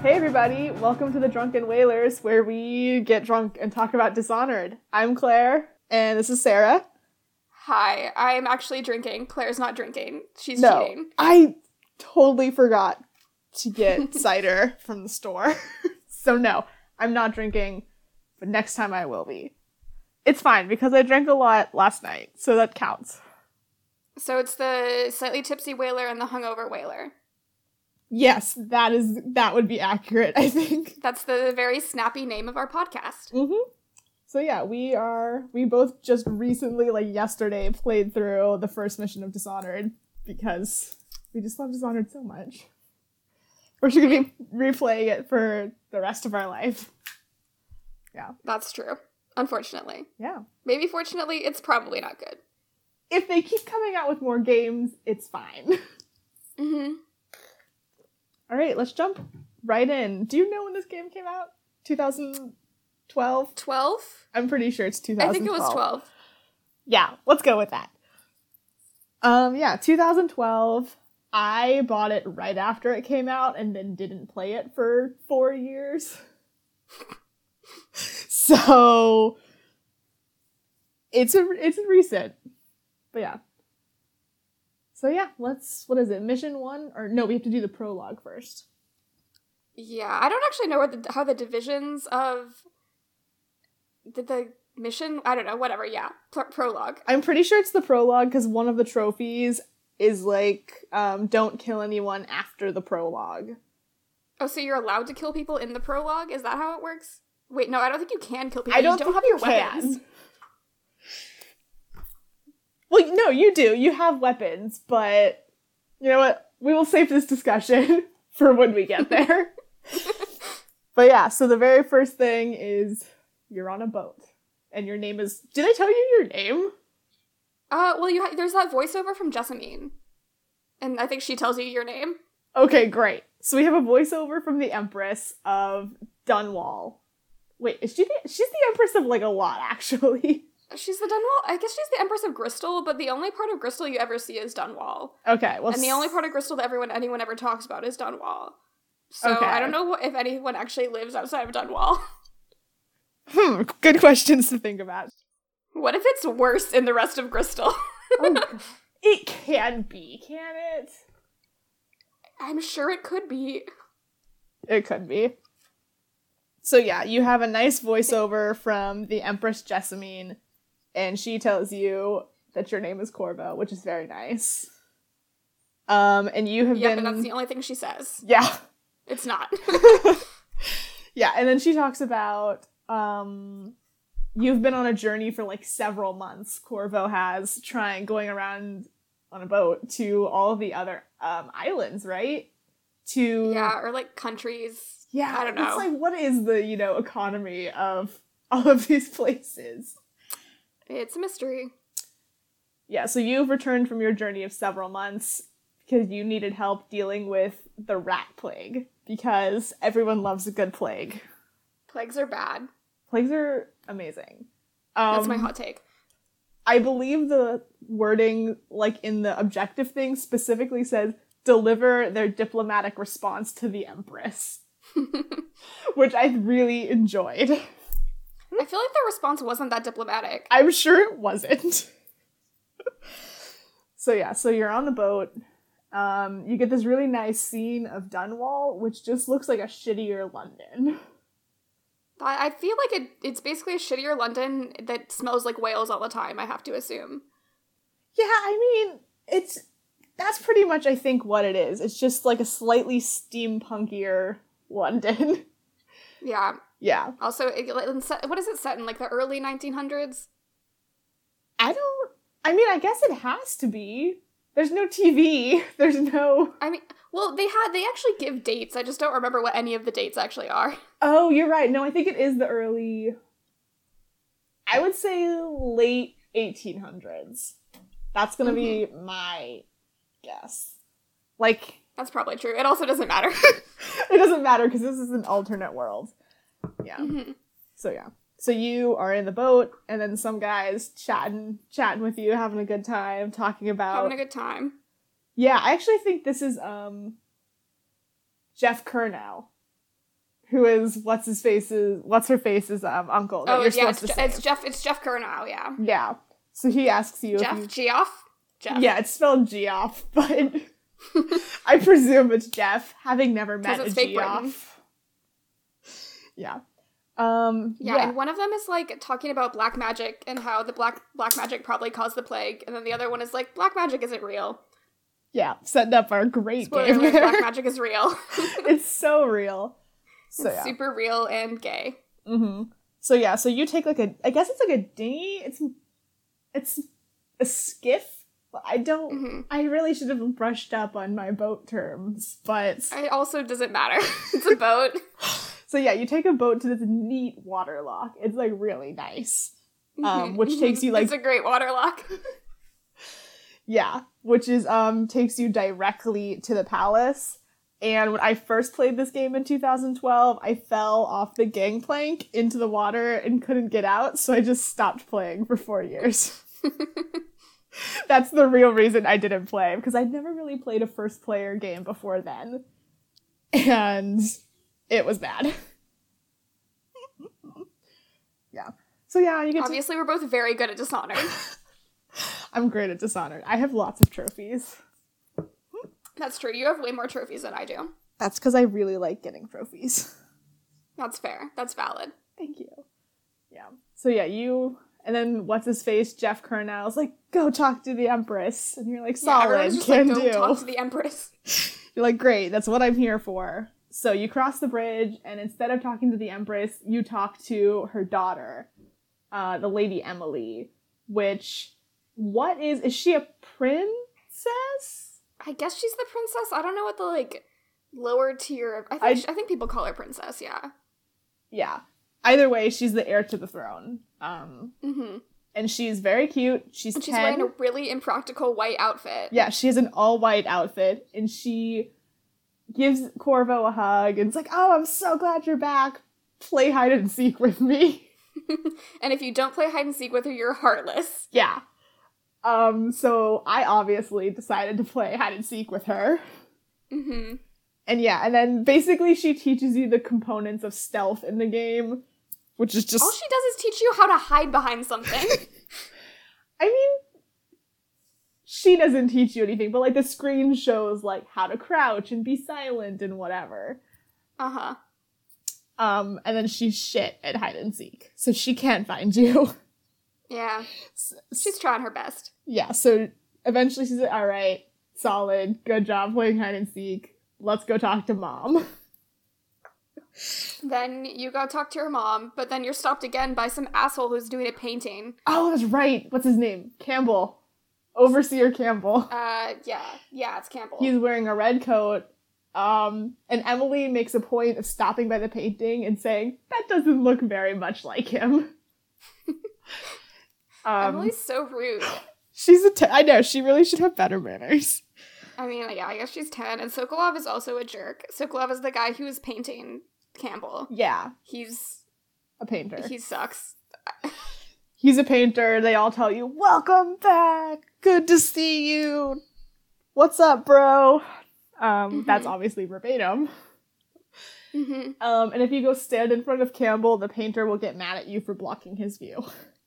Hey everybody, welcome to the Drunken Whalers, where we get drunk and talk about Dishonored. I'm Claire, and this is Sarah. Hi, I'm actually drinking. Claire's not drinking. She's cheating. I totally forgot to get cider from the store. So no, I'm not drinking, but next time I will be. It's fine, because I drank a lot last night, so that counts. So it's the slightly tipsy whaler and the hungover whaler. Yes, that would be accurate, I think. That's the very snappy name of our podcast. Mm-hmm. So yeah, we both just recently, like yesterday, played through the first mission of Dishonored because we just love Dishonored so much. We're just gonna be replaying it for the rest of our life. Yeah. That's true. Unfortunately. Yeah. Maybe fortunately, it's probably not good. If they keep coming out with more games, it's fine. Mm-hmm. All right, let's jump right in. Do you know when this game came out? 2012? 12? I'm pretty sure it's 2012. I think it was 12. Yeah, let's go with that. 2012. I bought it right after it came out and then didn't play it for 4 years. So it's recent. But yeah. So yeah, what is it? Mission 1? Or no, we have to do the prologue first. Yeah, I don't actually know how the divisions of the mission, I don't know, whatever, yeah. Prologue. I'm pretty sure it's the prologue because one of the trophies is like, don't kill anyone after the prologue. Oh, so you're allowed to kill people in the prologue? Is that how it works? Wait, no, I don't think you can kill people. I don't you don't have think your you weapons. can. Well, no, you do. You have weapons, but you know what? We will save this discussion for when we get there. But yeah, so the very first thing is you're on a boat, and your name is... Did I tell you your name? Well, there's that voiceover from Jessamine, and I think she tells you your name. Okay, great. So we have a voiceover from the Empress of Dunwall. Wait, she's the Empress of, like, a lot, actually. She's the Dunwall? I guess she's the Empress of Gristol, but the only part of Gristol you ever see is Dunwall. Okay, well... And the only part of Gristol that anyone ever talks about is Dunwall. So okay. I don't know if anyone actually lives outside of Dunwall. Good questions to think about. What if it's worse in the rest of Gristol? It can be, can it? I'm sure it could be. It could be. So yeah, you have a nice voiceover from the Empress Jessamine, and she tells you that your name is Corvo, which is very nice. And you have been... Yeah, but that's the only thing she says. Yeah. It's not. Yeah, and then she talks about, you've been on a journey for, like, several months, Corvo has, going around on a boat to all of the other, islands, right? Yeah, or, like, countries. Yeah, I don't know. It's like, what is the, economy of all of these places? It's a mystery. Yeah, so you've returned from your journey of several months because you needed help dealing with the rat plague, because everyone loves a good plague. Plagues are bad. Plagues are amazing. That's my hot take. I believe the wording, like, in the objective thing specifically says, deliver their diplomatic response to the Empress. Which I really enjoyed. I feel like the response wasn't that diplomatic. I'm sure it wasn't. So yeah, so you're on the boat. You get this really nice scene of Dunwall, which just looks like a shittier London. I feel like it's basically a shittier London that smells like whales all the time, I have to assume. Yeah, I mean, that's pretty much, I think, what it is. It's just like a slightly steampunkier London. Yeah. Yeah. Also, what is it set in, like, the early 1900s? I guess it has to be. There's no TV. There's no... Well, they actually give dates. I just don't remember what any of the dates actually are. Oh, you're right. No, I think it is the early... I would say late 1800s. That's gonna be my guess. Like... That's probably true. It also doesn't matter. It doesn't matter because this is an alternate world. Yeah. Mm-hmm. So yeah. So you are in the boat, and then some guys chatting with you, having a good time, talking about... Having a good time. Yeah, I actually think this is, Jeff Curnow. who is what's her face's uncle that you're supposed to save. It's Jeff Curnow, yeah. Yeah. So he asks you Geoff? Jeff. Yeah, it's spelled Geoff, but I presume it's Jeff, having never met a Geoff. Yeah. And one of them is like talking about black magic and how the black magic probably caused the plague, and then the other one is like, black magic isn't real. Yeah, setting up our great game. Black magic is real. It's so real. So, it's super real and gay. Mm-hmm. So yeah, so you take like I guess it's like a dinghy. It's a skiff. I really should have brushed up on my boat terms, but it also doesn't matter. It's a boat. So yeah, you take a boat to this neat waterlock. It's like really nice. Which takes you like... It's a great waterlock. Yeah, which is takes you directly to the palace. And when I first played this game in 2012, I fell off the gangplank into the water and couldn't get out, so I just stopped playing for 4 years. That's the real reason I didn't play, because I'd never really played a first-player game before then. And it was bad. Yeah. So yeah, you get Obviously, we're both very good at Dishonored. I'm great at Dishonored. I have lots of trophies. That's true. You have way more trophies than I do. That's because I really like getting trophies. That's fair. That's valid. Thank you. Yeah. So yeah, and then what's-his-face, Jeff Curnow's like, go talk to the Empress. And you're like, solid, just can like, do. Go talk to the Empress. You're like, great, that's what I'm here for. So you cross the bridge, and instead of talking to the Empress, you talk to her daughter, the Lady Emily, which, is she a princess? I guess she's the princess. I don't know what the, like, lower tier... I think people call her princess, yeah. Yeah. Either way, she's the heir to the throne. And she's very cute. She's 10. She's wearing a really impractical white outfit. Yeah, she has an all-white outfit, and she gives Corvo a hug, and it's like, oh, I'm so glad you're back. Play hide and seek with me. And if you don't play hide and seek with her, you're heartless. Yeah. So I obviously decided to play hide and seek with her. Mm-hmm. And yeah, and then basically she teaches you the components of stealth in the game, which is just... All she does is teach you how to hide behind something. I mean, she doesn't teach you anything, but like the screen shows like how to crouch and be silent and whatever. Uh-huh. And then she's shit at hide and seek, so she can't find you. Yeah. She's trying her best. Yeah, so eventually she's like, all right, solid, good job playing hide and seek. Let's go talk to Mom. Then you go talk to your mom, but then you're stopped again by some asshole who's doing a painting. Oh, that's right. What's his name? Campbell. Overseer Campbell. Yeah, it's Campbell. He's wearing a red coat. And Emily makes a point of stopping by the painting and saying, that doesn't look very much like him. Emily's so rude. She's I know, she really should have better manners. I mean, yeah, I guess she's 10, and Sokolov is also a jerk. Sokolov is the guy who was painting Campbell. Yeah. He's a painter. He sucks. He's a painter. They all tell you, welcome back. Good to see you. What's up, bro? That's obviously verbatim. Mm-hmm. And if you go stand in front of Campbell, the painter will get mad at you for blocking his view.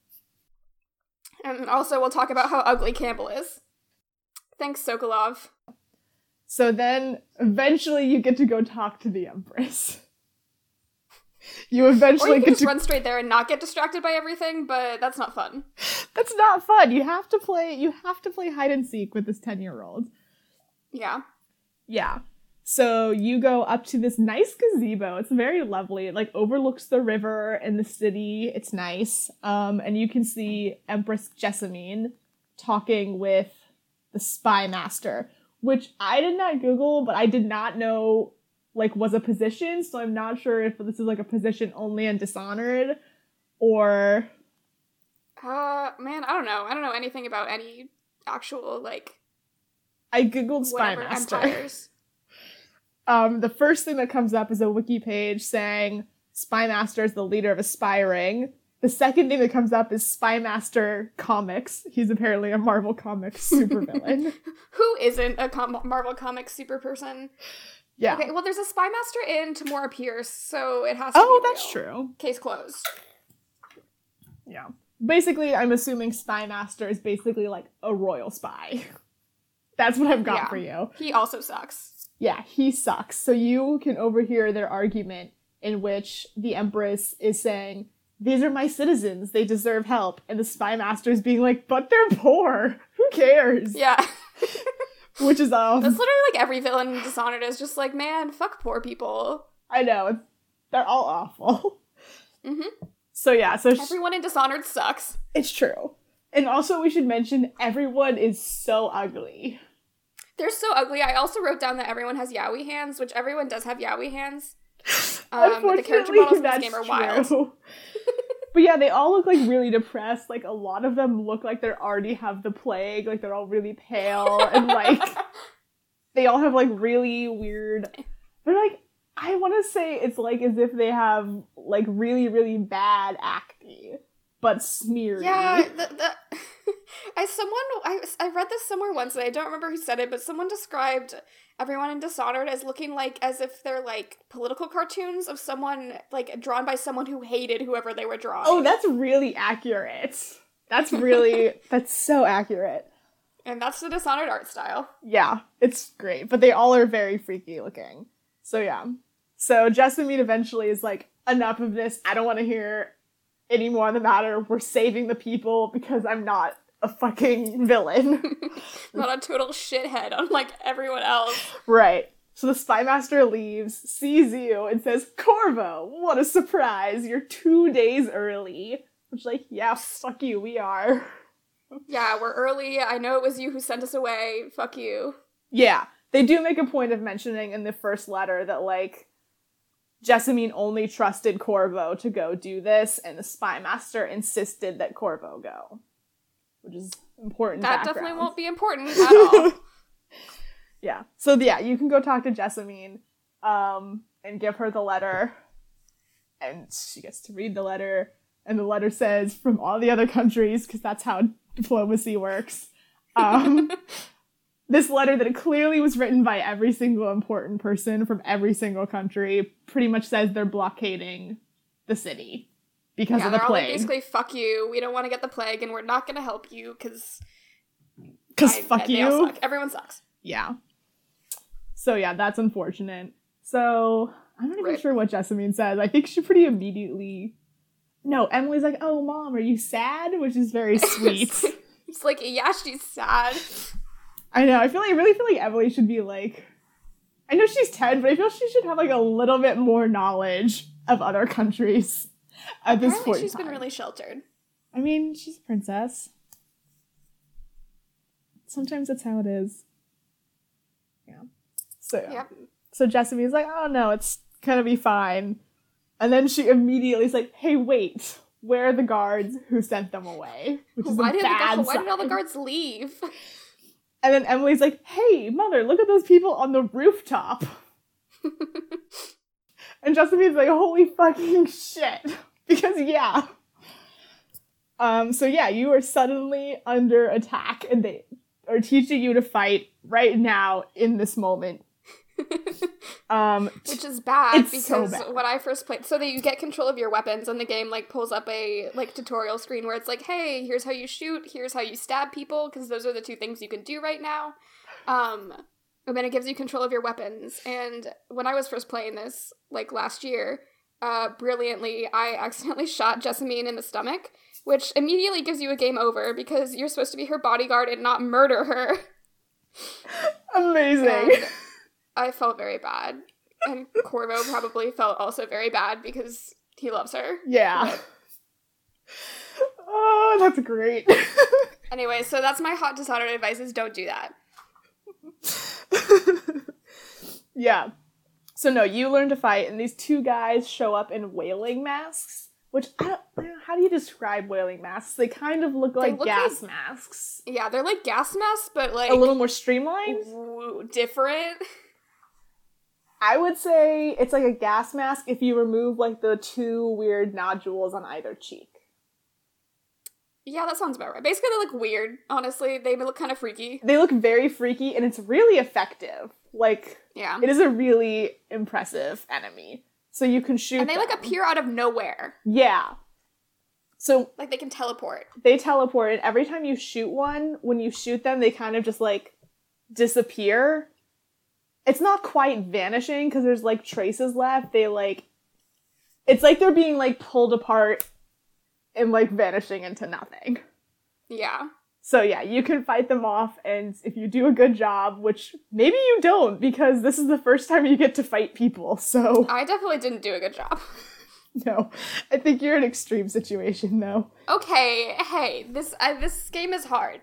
And also we'll talk about how ugly Campbell is. Thanks, Sokolov. So then, eventually you get to go talk to the Empress. You eventually or you can get just to run straight there and not get distracted by everything, but that's not fun. That's not fun. You have to play hide and seek with this 10-year-old. Yeah. Yeah. So you go up to this nice gazebo. It's very lovely. It like overlooks the river and the city. It's nice. And you can see Empress Jessamine talking with the spy master, which I did not Google, but I did not know like was a position. So I'm not sure if this is like a position only in Dishonored or... Man, I don't know. I don't know anything about any actual like... I Googled spy master. Empires. The first thing that comes up is a wiki page saying Spy Master is the leader of Aspiring, The second thing that comes up is Spymaster Comics. He's apparently a Marvel Comics supervillain. Who isn't a Marvel Comics super person? Yeah. Okay, well, there's a Spymaster in Tamora Pierce, so it has to be Oh, that's real. true. Case closed. Yeah. Basically, I'm assuming Spymaster is basically like a royal spy. That's what I've got for you. He also sucks. Yeah, he sucks. So you can overhear their argument in which the Empress is saying, these are my citizens, they deserve help. And the Spymaster is being like, but they're poor. Who cares? Yeah. Which is, That's literally like every villain in Dishonored is just like, man, fuck poor people. I know. They're all awful. Mm-hmm. So yeah, so everyone in Dishonored sucks. It's true. And also we should mention everyone is so ugly. They're so ugly. I also wrote down that everyone has yaoi hands, which everyone does have yaoi hands. Unfortunately, the character models in this that's game are true. wild. But yeah, they all look like really depressed. Like a lot of them look like they already have the plague. Like they're all really pale and like they all have like really weird. They're like, I want to say it's like as if they have like really really bad acne, but smeary. Yeah, I read this somewhere once and I don't remember who said it, but someone described everyone in Dishonored as looking like as if they're like political cartoons of someone like drawn by someone who hated whoever they were drawing. Oh, that's really accurate. That's so accurate. And that's the Dishonored art style. Yeah, it's great, but they all are very freaky looking. So yeah. So Jessamine eventually is like, enough of this. I don't want to hear any more on the matter. We're saving the people because I'm not a fucking villain. Not a total shithead unlike everyone else. Right. So the Spymaster leaves, sees you, and says, Corvo, what a surprise. You're 2 days early. Which like, yeah, fuck you, we are. Yeah, we're early. I know it was you who sent us away. Fuck you. Yeah. They do make a point of mentioning in the first letter that, like, Jessamine only trusted Corvo to go do this, and the Spymaster insisted that Corvo go. Which is important That background. definitely won't be important at all. Yeah. So, yeah, you can go talk to Jessamine, and give her the letter, and she gets to read the letter, and the letter says, from all the other countries, because that's how diplomacy works, this letter that clearly was written by every single important person from every single country pretty much says they're blockading the city because of the plague. plague. Like, basically, fuck you. We don't want to get the plague, and we're not going to help you because fuck you. They all suck. Everyone sucks. Yeah. So yeah, that's unfortunate. So I'm not even sure what Jessamine says. I think she pretty immediately. No, Emily's like, "Oh, Mom, are you sad?" Which is very sweet. It's like, yeah, she's sad. I know. I really feel like Emily should be like, I know she's 10, but I feel she should have like a little bit more knowledge of other countries at this point. She's been really sheltered. I mean, she's a princess. Sometimes that's how it is. Yeah. So Jessamine's like, oh no, it's gonna be fine. And then she immediately is like, hey, wait, where are the guards who sent them away? Which is why a bad sign. Why did all the guards leave? And then Emily's like, hey, Mother, look at those people on the rooftop. And Jessamine's like, holy fucking shit. Because, yeah. So, yeah, you are suddenly under attack, and they are teaching you to fight right now in this moment. Which is bad because so bad. when I first played, so that you get control of your weapons and the game like pulls up a like tutorial screen where it's like, hey, here's how you shoot, here's how you stab people, because those are the two things you can do right now. And then it gives you control of your weapons. And when I was first playing this, like last year, brilliantly, I accidentally shot Jessamine in the stomach, which immediately gives you a game over because you're supposed to be her bodyguard and not murder her. Amazing. And I felt very bad. And Corvo probably felt also very bad because he loves her. Yeah. But oh, that's great. anyway, so that's my hot Dishonored advice is don't do that. Yeah. So no, you learn to fight, and these two guys show up in whaling masks, which how do you describe whaling masks? They kind of look like gas masks. Yeah, they're like gas masks, but like a little more streamlined. Different. I would say it's like a gas mask if you remove like the two weird nodules on either cheek. Yeah, that sounds about right. Basically, they look weird, honestly. They look kind of freaky. They look very freaky, and it's really effective. Like, Yeah. it is a really impressive enemy. So you can shoot And they, them. like, appear out of nowhere. Yeah. So Like, they can teleport. they teleport, and every time you shoot one, when you shoot them, they kind of just, like, disappear. It's not quite vanishing, because there's, like, traces left. They, like... It's like they're being, like, pulled apart and, like, vanishing into nothing. Yeah. So, yeah, you can fight them off, and if you do a good job, which maybe you don't, because this is the first time you get to fight people, so... I definitely didn't do a good job. No. I think you're in an extreme situation, though. Okay, hey, this game is hard.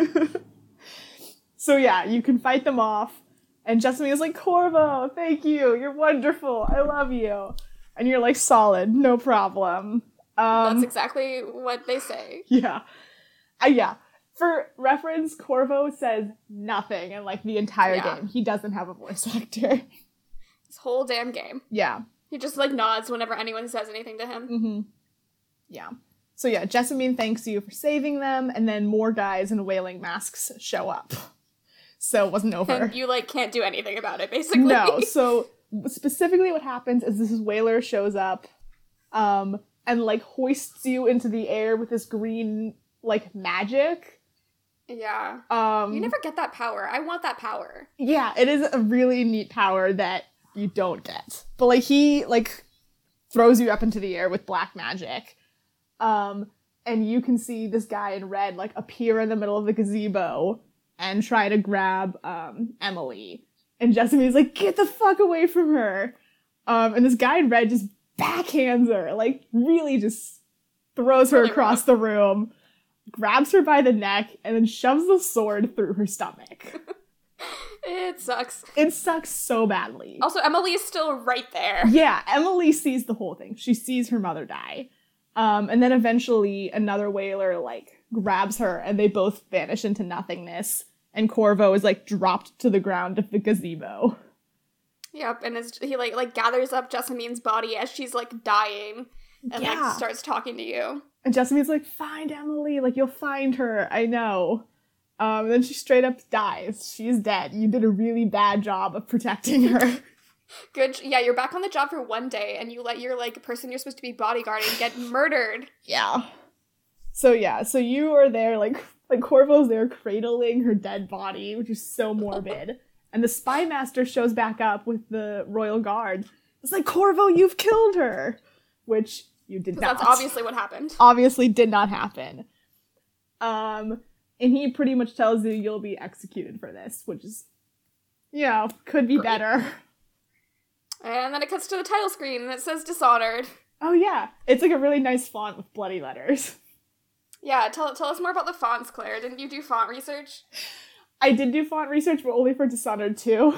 So, yeah, you can fight them off, and Jessamine is like, Corvo, thank you, you're wonderful, I love you. And you're like, solid, no problem. That's exactly what they say. Yeah. Yeah. For reference, Corvo says nothing in, like, the entire game. He doesn't have a voice actor. This whole damn game. Yeah. He just, like, nods whenever anyone says anything to him. Mm-hmm. Yeah. So, yeah, Jessamine thanks you for saving them, and then more guys in whaling masks show up. So it wasn't over. And you, like, can't do anything about it, basically. No, so specifically what happens is this whaler shows up, and, like, hoists you into the air with this green, like, magic. Yeah. You never get that power. I want that power. Yeah, it is a really neat power that you don't get. But, like, he, like, throws you up into the air with black magic. And you can see this guy in red, like, appear in the middle of the gazebo and try to grab, Emily. And Jessamine's like, get the fuck away from her! And this guy in red just backhands her, like, really just throws her Really across the room, grabs her by the neck, and then shoves the sword through her stomach. It sucks. It sucks so badly. Also, Emily is still right there. Yeah, Emily sees the whole thing. She sees her mother die. And then eventually another whaler, like, grabs her, and they both vanish into nothingness. And Corvo is, like, dropped to the ground of the gazebo. Yep, and he like gathers up Jessamine's body as she's, like, dying and, like, starts talking to you. And Jessamine's like, find Emily, like, you'll find her, I know. And then she straight up dies. She's dead. You did a really bad job of protecting her. Good. Yeah, you're back on the job for one day, and you let your, like, person you're supposed to be bodyguarding get murdered. Yeah. So you are there, like Corvo's there cradling her dead body, which is so morbid. And the spy master shows back up with the royal guard. It's like, Corvo, you've killed her! Which you did not. That's obviously what happened. Obviously did not happen. And he pretty much tells you you'll be executed for this, which is, you know, could be better. And then it cuts to the title screen, and it says Dishonored. Oh yeah, it's like a really nice font with bloody letters. Yeah, tell us more about the fonts, Claire. Didn't you do font research? I did do font research, but only for Dishonored 2.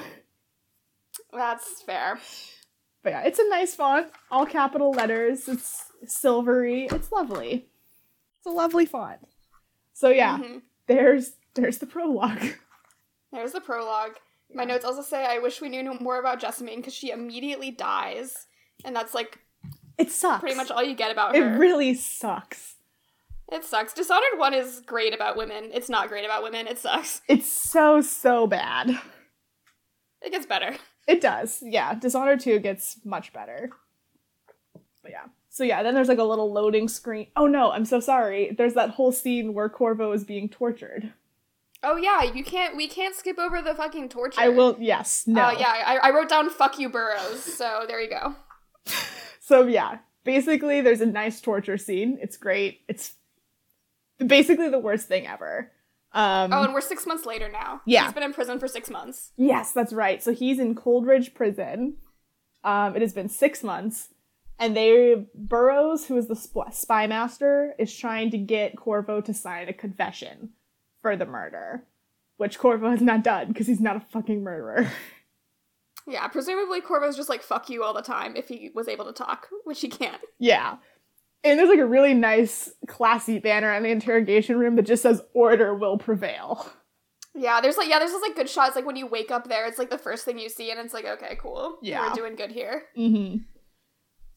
That's fair. But yeah, it's a nice font. All capital letters. It's silvery. It's lovely. It's a lovely font. So yeah, there's the prologue. There's the prologue. My notes also say, I wish we knew more about Jessamine, because she immediately dies. And that's, like, it sucks. Pretty much all you get about her. It really sucks. It sucks. Dishonored 1 is great about women. It's not great about women. It sucks. It's so bad. It gets better. It does. Yeah, Dishonored 2 gets much better. But yeah. So yeah, then there's like a little loading screen. Oh no, I'm so sorry. There's that whole scene where Corvo is being tortured. Oh yeah, we can't skip over the fucking torture. I will, yes, no. Yeah, I wrote down fuck you Burroughs, so there you go. So yeah, basically there's a nice torture scene. It's great. It's basically the worst thing ever. And we're 6 months later now. Yeah. He's been in prison for 6 months. Yes, that's right. So he's in Coldridge Prison. It has been 6 months. And Burroughs, who is the spy master, is trying to get Corvo to sign a confession for the murder. Which Corvo has not done, because he's not a fucking murderer. Yeah, presumably Corvo's just like, fuck you all the time if he was able to talk, which he can't. Yeah. And there's like a really nice, classy banner in the interrogation room that just says, order will prevail. Yeah, there's this like good shots, like when you wake up there, it's like the first thing you see, and it's like, okay, cool. Yeah. We're doing good here. Mm-hmm.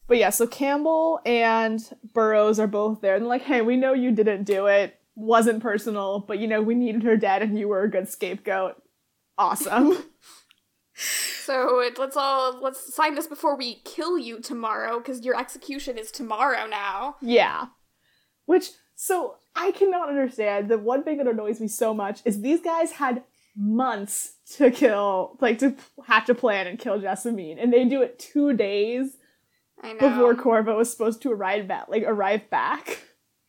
But yeah, so Campbell and Burroughs are both there. And they're like, hey, we know you didn't do it. Wasn't personal, but we needed her dead and you were a good scapegoat. Awesome. So let's sign this before we kill you tomorrow, because your execution is tomorrow now. Yeah. So I cannot understand. The one thing that annoys me so much is these guys had months to kill, to have to plan and kill Jessamine, and they do it 2 days I know. before Corvo was supposed to arrive back.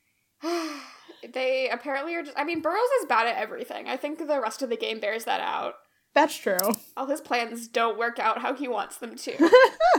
They apparently are just... I mean, Burroughs is bad at everything. I think the rest of the game bears that out. That's true. All his plans don't work out how he wants them to.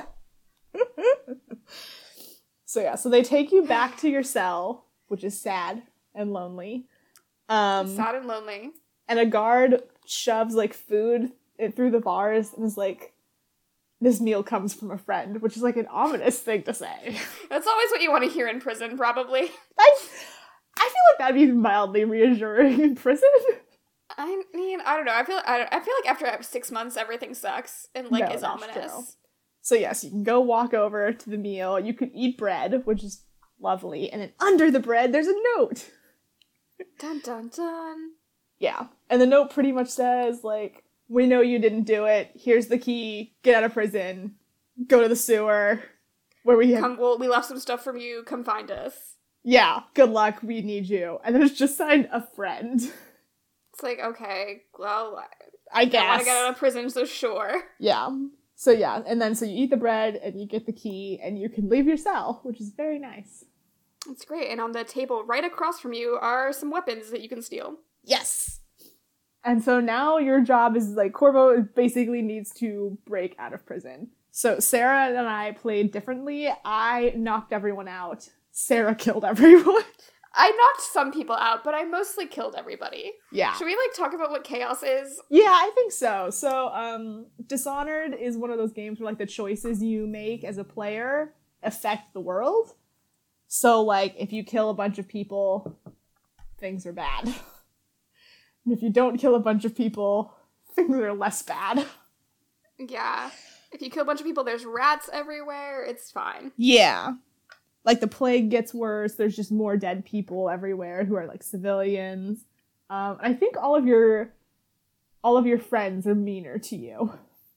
So they take you back to your cell, which is sad and lonely. Sad and lonely. And a guard shoves, food through the bars and is like, this meal comes from a friend, which is, an ominous thing to say. That's always what you want to hear in prison, probably. I feel like that'd be mildly reassuring in prison. I mean, I don't know. I feel like after 6 months, everything sucks and, is ominous. True. So, yes, you can go walk over to the meal. You can eat bread, which is lovely. And then under the bread, there's a note. Dun, dun, dun. Yeah. And the note pretty much says, we know you didn't do it. Here's the key. Get out of prison. Go to the sewer. Where we have... we left some stuff from you. Come find us. Yeah. Good luck. We need you. And then it's just signed a friend. It's like, okay, well... I guess. I want to get out of prison, so sure. Yeah. So yeah. And then so you eat the bread and you get the key and you can leave your cell, which is very nice. That's great. And on the table right across from you are some weapons that you can steal. Yes. And so now your job is Corvo basically needs to break out of prison. So Sarah and I played differently. I knocked everyone out. Sarah killed everyone. I knocked some people out, but I mostly killed everybody. Yeah. Should we talk about what chaos is? Yeah, I think so. So Dishonored is one of those games where the choices you make as a player affect the world. So if you kill a bunch of people, things are bad. And if you don't kill a bunch of people, things are less bad. Yeah. If you kill a bunch of people, there's rats everywhere. It's fine. Yeah. The plague gets worse. There's just more dead people everywhere who are civilians. I think all of your friends are meaner to you.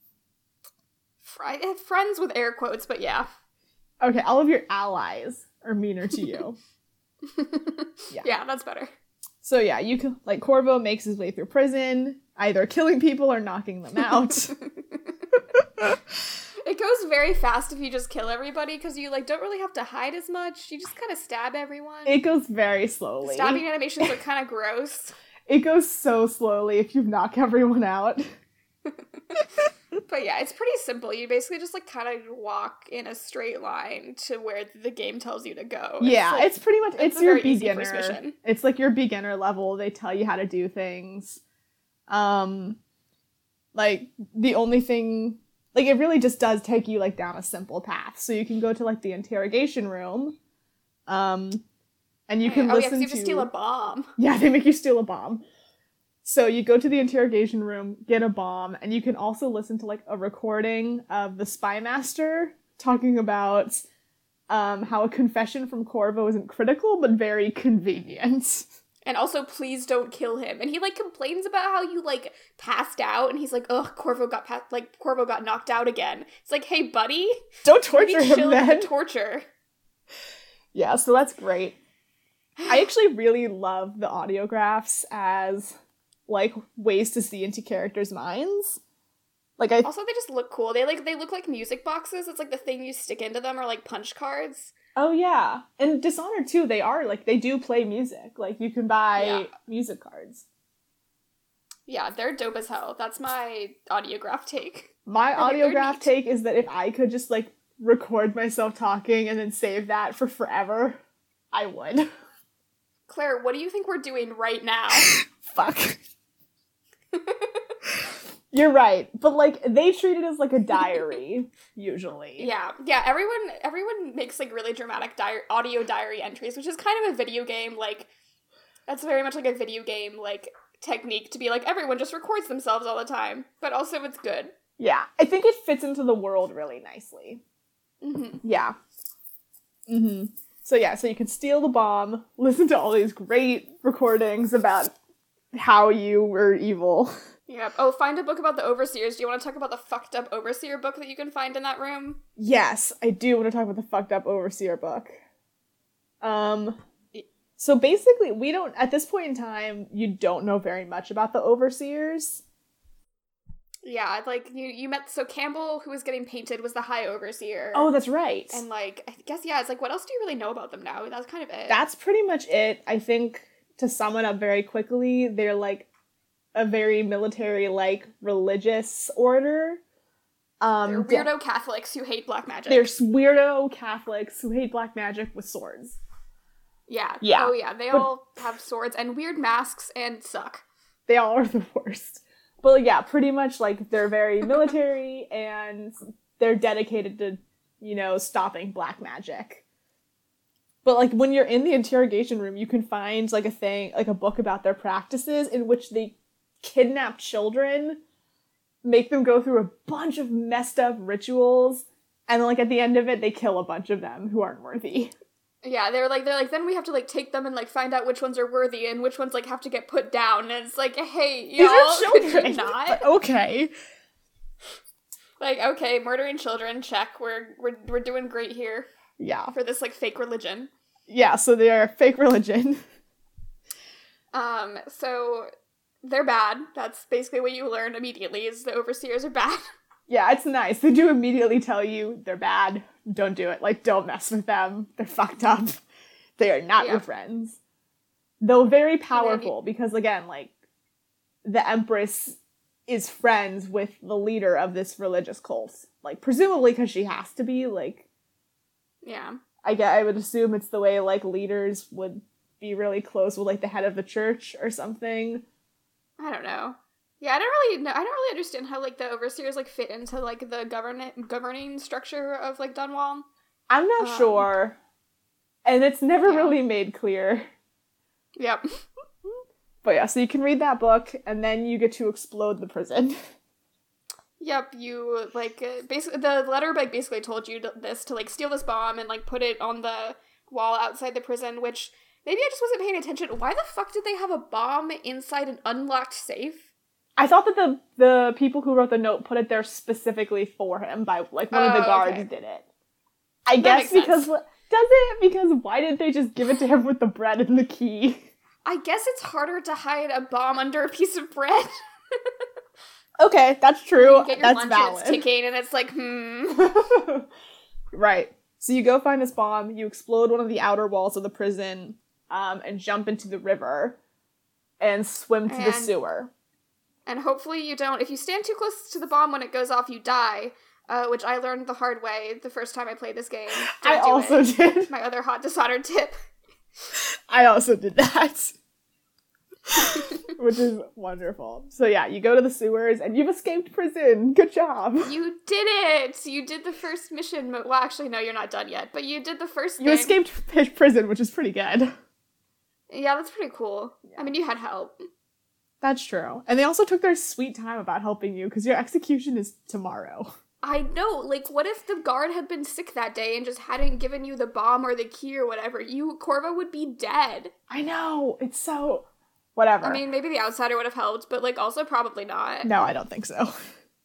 I have friends with air quotes, but yeah. Okay, all of your allies are meaner to you. Yeah, that's better. So yeah, you can Corvo makes his way through prison, either killing people or knocking them out. It goes very fast if you just kill everybody, because you don't really have to hide as much. You just kind of stab everyone. It goes very slowly. The stabbing animations are kind of gross. It goes so slowly if you knock everyone out. But yeah, it's pretty simple. You basically just kind of walk in a straight line to where the game tells you to go. Yeah, it's pretty much it's your beginner. It's your beginner level. They tell you how to do things. The only thing, it really just does take you down a simple path. So you can go to the interrogation room, and you can listen you have to steal a bomb. Yeah, they make you steal a bomb. So you go to the interrogation room, get a bomb, and you can also listen to a recording of the Spy Master talking about how a confession from Corvo isn't critical but very convenient. And also, please don't kill him. And he complains about how you passed out, and he's like, "Ugh, Corvo got knocked out again." It's hey, buddy, don't torture him then. Torture. Yeah, so that's great. I actually really love the audiographs as ways to see into characters' minds. Also, they just look cool. They look like music boxes. It's the thing you stick into them, or punch cards. Oh yeah, and Dishonored too. They are they do play music. You can buy music cards. Yeah, they're dope as hell. That's my audiograph take. My audiograph take is that if I could just record myself talking and then save that for forever, I would. Claire, what do you think we're doing right now? Fuck. You're right, but they treat it as a diary usually. Yeah. Everyone makes really dramatic audio diary entries, which is kind of a video game. That's very much a video game technique to be everyone just records themselves all the time, but also it's good. Yeah, I think it fits into the world really nicely. Mm-hmm. Yeah. Mm-hmm. So yeah, so you can steal the bomb, listen to all these great recordings about how you were evil. Yep. Oh, find a book about the Overseers. Do you want to talk about the fucked up Overseer book that you can find in that room? Yes, I do want to talk about the fucked up Overseer book. So basically, we don't, at this point in time, you don't know very much about the Overseers. Yeah, like, you met, so Campbell, who was getting painted, was the High Overseer. Oh, that's right. And, like, I guess, yeah, it's like, what else do you really know about them now? That's kind of it. That's pretty much it. I think, to sum it up very quickly, they're, like, a very military-like religious order. They're weirdo Catholics who hate black magic. They're weirdo Catholics who hate black magic with swords. Yeah. Yeah. Oh, yeah. They all have swords and weird masks and suck. They all are the worst. But, yeah, pretty much, like, they're very military, and they're dedicated to, you know, stopping black magic. But, like, when you're in the interrogation room, you can find, like, a book about their practices in which they kidnap children, make them go through a bunch of messed up rituals, and, like, at the end of it, they kill a bunch of them who aren't worthy. Yeah, they're like, then we have to, like, take them and, like, find out which ones are worthy and which ones, like, have to get put down. And it's like, hey, y'all, could you not? But okay. Like, okay, murdering children, check. We're doing great here. Yeah. For this, like, fake religion. Yeah, so they are a fake religion. So they're bad. That's basically what you learn immediately, is the Overseers are bad. Yeah, it's nice. They do immediately tell you they're bad. Don't do it. Like, don't mess with them. They're fucked up. They are not your friends. Though very powerful, because, again, like, the Empress is friends with the leader of this religious cult. Like, presumably because she has to be, like... Yeah. I would assume it's the way, like, leaders would be really close with, like, the head of the church or something. I don't know. Yeah, I don't really understand how, like, the Overseers, like, fit into, like, the governing structure of, like, Dunwall. I'm not sure. And it's never really made clear. Yep. But yeah, so you can read that book, and then you get to explode the prison. Yep, you, like, basically, the letter, like, basically told you this, to, like, steal this bomb and, like, put it on the wall outside the prison, which, maybe I just wasn't paying attention. Why the fuck did they have a bomb inside an unlocked safe? I thought that the people who wrote the note put it there specifically for him by, like, one of the guards did it. I guess because, does it? Because why didn't they just give it to him with the bread and the key? I guess it's harder to hide a bomb under a piece of bread. Okay, that's true. You get your that's lunch valid. And it's ticking and it's like, Right. So you go find this bomb, you explode one of the outer walls of the prison, and jump into the river, and swim to the sewer. And hopefully you don't, if you stand too close to the bomb when it goes off, you die, which I learned the hard way the first time I played this game. I also did. My other hot Dishonored tip. I also did that. Which is wonderful. So yeah, you go to the sewers, and you've escaped prison. Good job. You did it! You did the first mission. Well, actually, no, you're not done yet, but you did the first thing. You escaped prison, which is pretty good. Yeah, that's pretty cool. Yeah. I mean, you had help. That's true. And they also took their sweet time about helping you, because your execution is tomorrow. I know, like, what if the guard had been sick that day and just hadn't given you the bomb or the key or whatever? Corvo would be dead. I know, it's so... Whatever. I mean, maybe the outsider would have helped, but, like, also probably not. No, I don't think so.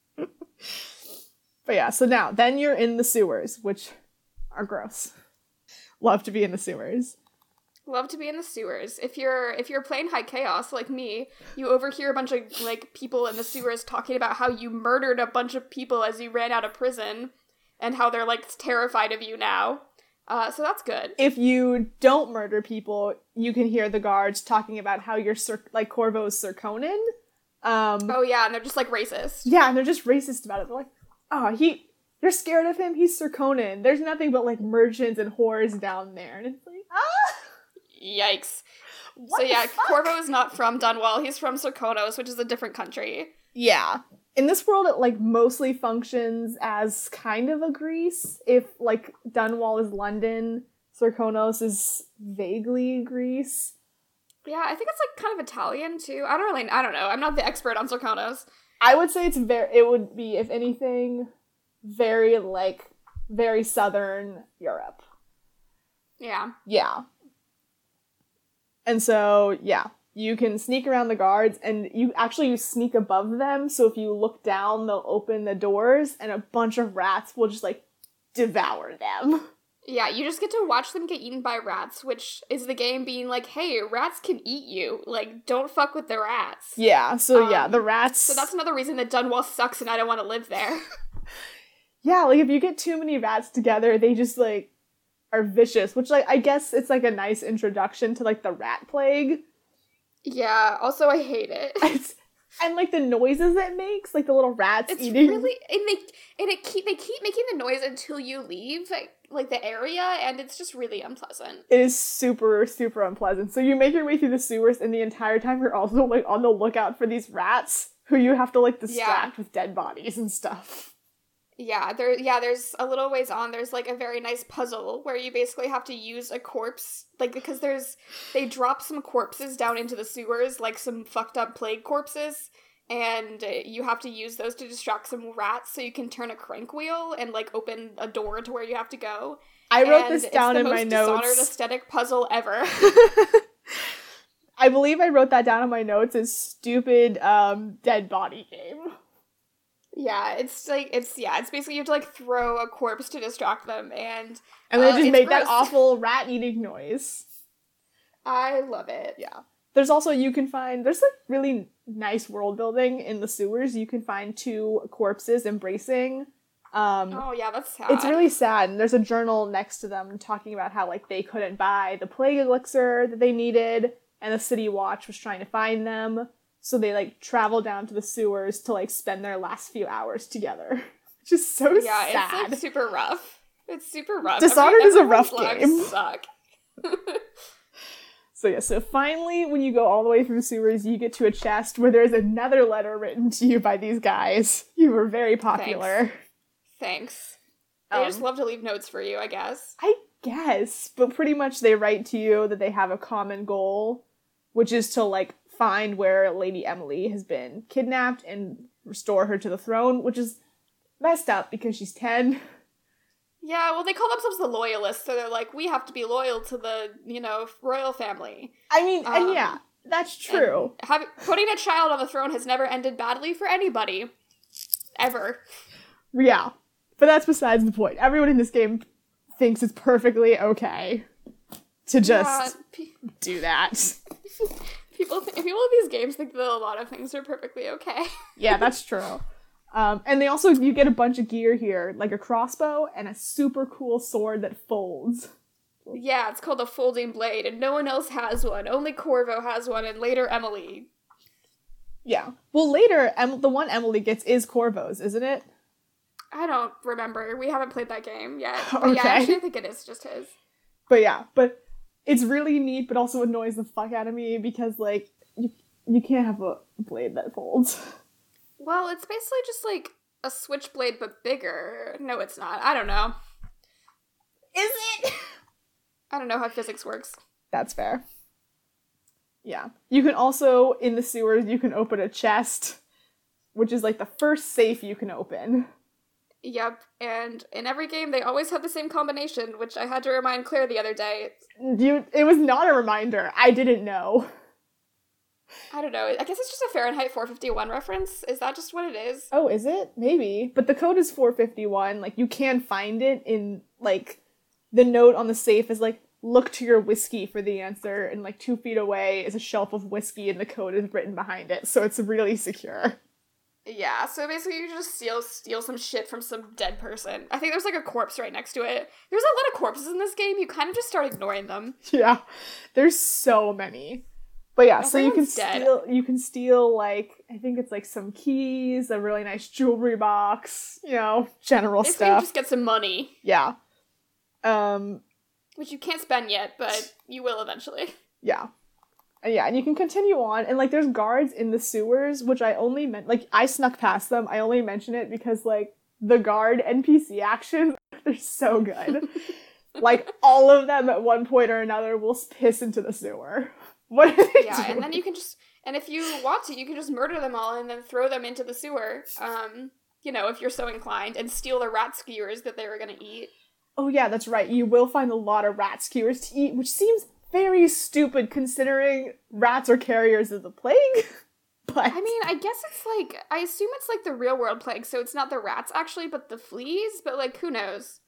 But yeah, so then you're in the sewers, which are gross. Love to be in the sewers. Love to be in the sewers. If you're playing High Chaos like me, you overhear a bunch of, like, people in the sewers talking about how you murdered a bunch of people as you ran out of prison, and how they're, like, terrified of you now. So that's good. If you don't murder people, you can hear the guards talking about how you're like Corvo's Sir Conan. Oh yeah, and they're just, like, racist. Yeah, and they're just racist about it. They're like, oh, you're scared of him? He's Sir Conan. There's nothing but, like, merchants and whores down there. And it's like, ah! Yikes. What so yeah, the fuck? Corvo is not from Dunwall. He's from Serkonos, which is a different country. Yeah. In this world, it, like, mostly functions as kind of a Greece. If, like, Dunwall is London, Serkonos is vaguely Greece. Yeah, I think it's, like, kind of Italian, too. I don't know. I'm not the expert on Serkonos. I would say it would be, if anything, very southern Europe. Yeah. Yeah. And so, yeah, you can sneak around the guards, and you sneak above them, so if you look down, they'll open the doors, and a bunch of rats will just, like, devour them. Yeah, you just get to watch them get eaten by rats, which is the game being like, hey, rats can eat you. Like, don't fuck with the rats. Yeah, so the rats... So that's another reason that Dunwall sucks and I don't want to live there. Yeah, like, if you get too many rats together, they just, like, are vicious, which, like, I guess it's, like, a nice introduction to, like, the rat plague. Yeah, also I hate it. And, like, the noises it makes, like, the little rats eating. Really, they keep making the noise until you leave, like the area, and it's just really unpleasant. It is super, super unpleasant. So you make your way through the sewers, and the entire time you're also, like, on the lookout for these rats who you have to, like, distract with dead bodies and stuff. Yeah, there's a little ways on, there's, like, a very nice puzzle where you basically have to use a corpse, like, because they drop some corpses down into the sewers, like some fucked up plague corpses, and you have to use those to distract some rats so you can turn a crank wheel and, like, open a door to where you have to go. I wrote this down in my notes. It's the most Dishonored aesthetic puzzle ever. I believe I wrote that down in my notes as stupid, dead body game. Yeah, it's basically you have to, like, throw a corpse to distract them, and they just make that awful rat-eating noise. I love it. Yeah. There's also, there's, like, really nice world building in the sewers. You can find 2 corpses embracing. Oh, yeah, that's sad. It's really sad, and there's a journal next to them talking about how, like, they couldn't buy the plague elixir that they needed, and the City Watch was trying to find them. So they, like, travel down to the sewers to, like, spend their last few hours together. Which is so sad. Yeah, it's, like, super rough. It's super rough. Dishonored is a rough game. Suck. So finally, when you go all the way through the sewers, you get to a chest where there's another letter written to you by these guys. You were very popular. Thanks. They just love to leave notes for you, I guess. I guess. But pretty much they write to you that they have a common goal, which is to, like, find where Lady Emily has been kidnapped and restore her to the throne, which is messed up because she's 10. Yeah, well, they call themselves the Loyalists, so they're like, we have to be loyal to the, royal family. I mean, and yeah, that's true. Putting a child on the throne has never ended badly for anybody. Ever. Yeah, but that's besides the point. Everyone in this game thinks it's perfectly okay to just do that. People in these games think that a lot of things are perfectly okay. Yeah, that's true. And you get a bunch of gear here, like a crossbow and a super cool sword that folds. Yeah, it's called a folding blade, and no one else has one. Only Corvo has one, and later Emily. Yeah. Well, later, the one Emily gets is Corvo's, isn't it? I don't remember. We haven't played that game yet. But okay. Yeah, actually, I think it is just his. But it's really neat, but also annoys the fuck out of me because, like, you can't have a blade that folds. Well, it's basically just, like, a switchblade but bigger. No, it's not. I don't know. Is it? I don't know how physics works. That's fair. Yeah. You can also, in the sewers, you can open a chest, which is, like, the first safe you can open. Yep, and in every game, they always have the same combination, which I had to remind Claire the other day. It was not a reminder. I didn't know. I don't know. I guess it's just a Fahrenheit 451 reference. Is that just what it is? Oh, is it? Maybe. But the code is 451. Like, you can find it in, like, the note on the safe is, like, look to your whiskey for the answer, and, like, 2 feet away is a shelf of whiskey, and the code is written behind it, so it's really secure. Yeah, so basically you just steal some shit from some dead person. I think there's, like, a corpse right next to it. There's a lot of corpses in this game. You kind of just start ignoring them. Yeah, there's so many. But yeah, so you can steal, like, I think it's, like, some keys, a really nice jewelry box, general basically stuff. You just get some money. Yeah. Which you can't spend yet, but you will eventually. Yeah. And you can continue on, and, like, there's guards in the sewers, which I only meant, like, I snuck past them. I only mention it because, like, the guard NPC actions, they're so good. Like, all of them at one point or another will piss into the sewer. What are they doing? And then you can and if you want to, you can just murder them all and then throw them into the sewer, if you're so inclined, and steal the rat skewers that they were going to eat. Oh yeah, that's right. You will find a lot of rat skewers to eat, which seems very stupid considering rats are carriers of the plague. But I mean, I guess it's like, I assume it's like the real world plague, so it's not the rats actually, but the fleas, but like, who knows?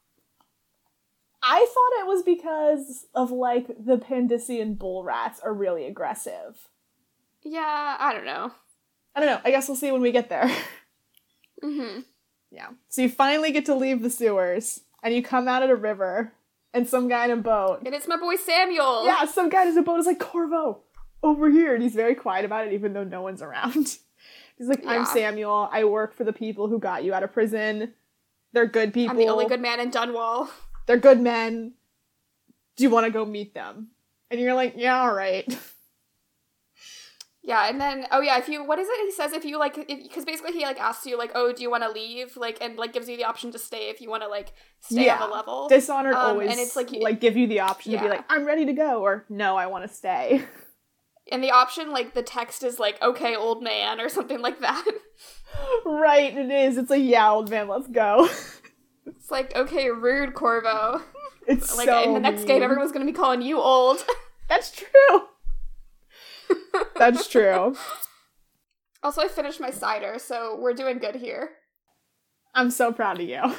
I thought it was because of like the Pandician bull rats are really aggressive. Yeah, I don't know. I guess we'll see when we get there. Mm-hmm. Yeah. So you finally get to leave the sewers, and you come out at a river, and some guy in a boat. And it's my boy Samuel! Yeah, some guy in a boat is like, Corvo, over here. And he's very quiet about it, even though no one's around. He's like, I'm Samuel. I work for the people who got you out of prison. They're good people. I'm the only good man in Dunwall. They're good men. Do you want to go meet them? And you're like, yeah, all right. Yeah, and then, oh yeah, if you, what is it he says, if you, like, because basically he, like, asks you, like, oh, do you want to leave? Like, and, like, gives you the option to stay if you want to, like, stay on the level. Dishonored always, and it's, like, give you the option to be like, I'm ready to go, or, no, I want to stay. And the option, like, the text is, like, okay, old man, or something like that. Right, it is. It's like, yeah, old man, let's go. It's like, okay, rude, Corvo. It's like, so in the next game, everyone's gonna be calling you old. That's true. That's true. Also, I finished my cider, so we're doing good here. I'm so proud of you. I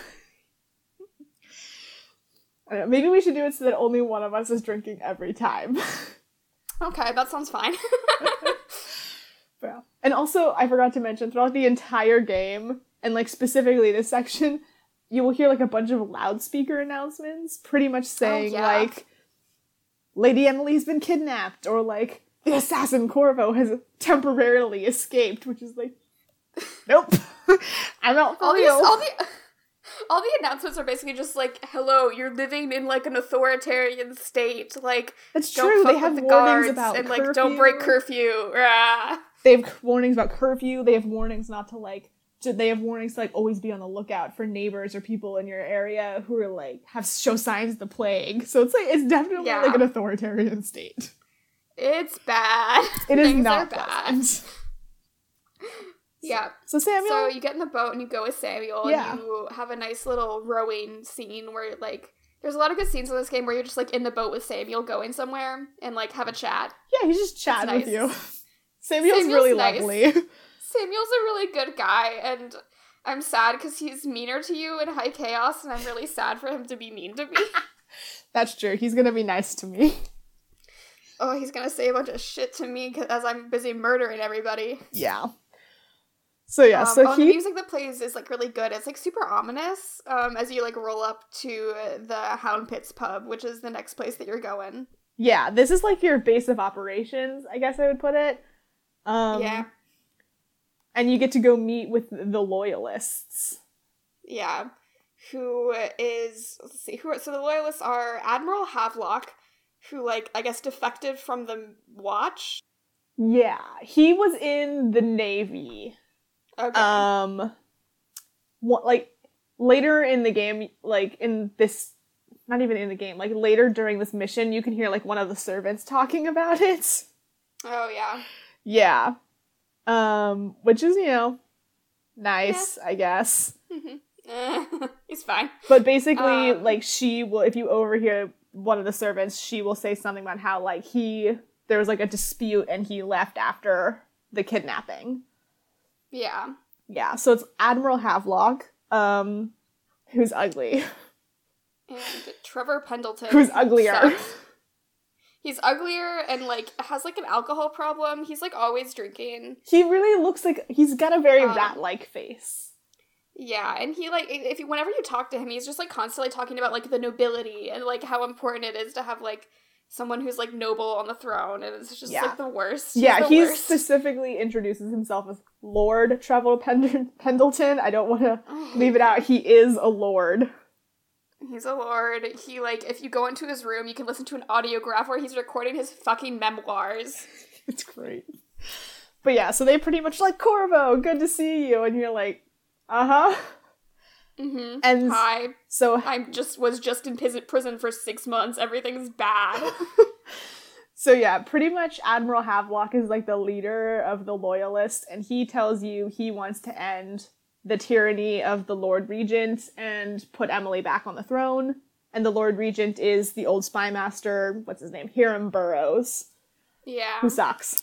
don't know, maybe we should do it so that only one of us is drinking every time. Okay, that sounds fine. Yeah. And also, I forgot to mention, throughout the entire game, and like specifically this section, you will hear like a bunch of loudspeaker announcements pretty much saying like, Lady Emily's been kidnapped, or like, the assassin Corvo has temporarily escaped, which is like, nope. I'm out for real. All the announcements are basically just like, hello, you're living in like an authoritarian state, like, that's don't true. fuck They have with the warnings guards, about and curfew. like, don't break curfew. Rah. They have warnings about curfew. They have warnings not to like, they have warnings to like always be on the lookout for neighbors or people in your area who are like, show signs of the plague. So it's like, it's definitely like an authoritarian state. It's bad. It is Things not are bad. Yeah. So Samuel. So you get in the boat and you go with Samuel, and you have a nice little rowing scene where like there's a lot of good scenes in this game where you're just like in the boat with Samuel going somewhere and like have a chat. Yeah, he's just chatting with you. Samuel's really nice. lovely. Samuel's a really good guy, and I'm sad because he's meaner to you in High Chaos, and I'm really sad for him to be mean to me. That's true. He's gonna be nice to me. Oh, he's gonna say a bunch of shit to me as I'm busy murdering everybody. Yeah. So yeah, the music that plays is like really good. It's like super ominous as you like roll up to the Hound Pits pub, which is the next place that you're going. Yeah, this is like your base of operations, I guess I would put it. Yeah. And you get to go meet with the loyalists. Yeah. Let's see, so the loyalists are Admiral Havelock, who like I guess defected from the Watch. Yeah, he was in the Navy. Okay. Like later in the game, like in this, not even in the game, like later during this mission, you can hear like one of the servants talking about it. Oh yeah. Yeah. Which is, nice, I guess. He's fine. But basically, like, she will, if you overhear one of the servants, she will say something about how, like, there was, like, a dispute and he left after the kidnapping. Yeah. Yeah, so it's Admiral Havelock, who's ugly. And Trevor Pendleton. Who's uglier. Sucks. He's uglier and, like, has, like, an alcohol problem. He's, like, always drinking. He really looks like, he's got a very rat-like face. Yeah, and he, like, whenever you talk to him, he's just, like, constantly talking about, like, the nobility and, like, how important it is to have, like, someone who's, like, noble on the throne, and it's just, like, the worst. He specifically introduces himself as Lord Trevor Pendleton. I don't want to leave it out. He is a lord. He's a lord. He, like, if you go into his room, you can listen to an audiograph where he's recording his fucking memoirs. It's great. But yeah, so they pretty much like, Corvo, good to see you. And you're like, uh-huh. Mm-hmm. And hi. So I was just in prison for 6 months. Everything's bad. So yeah, pretty much Admiral Havelock is like the leader of the Loyalists, and he tells you he wants to end the tyranny of the Lord Regent and put Emily back on the throne. And the Lord Regent is the old spy master, what's his name? Hiram Burrows. Yeah. Who sucks.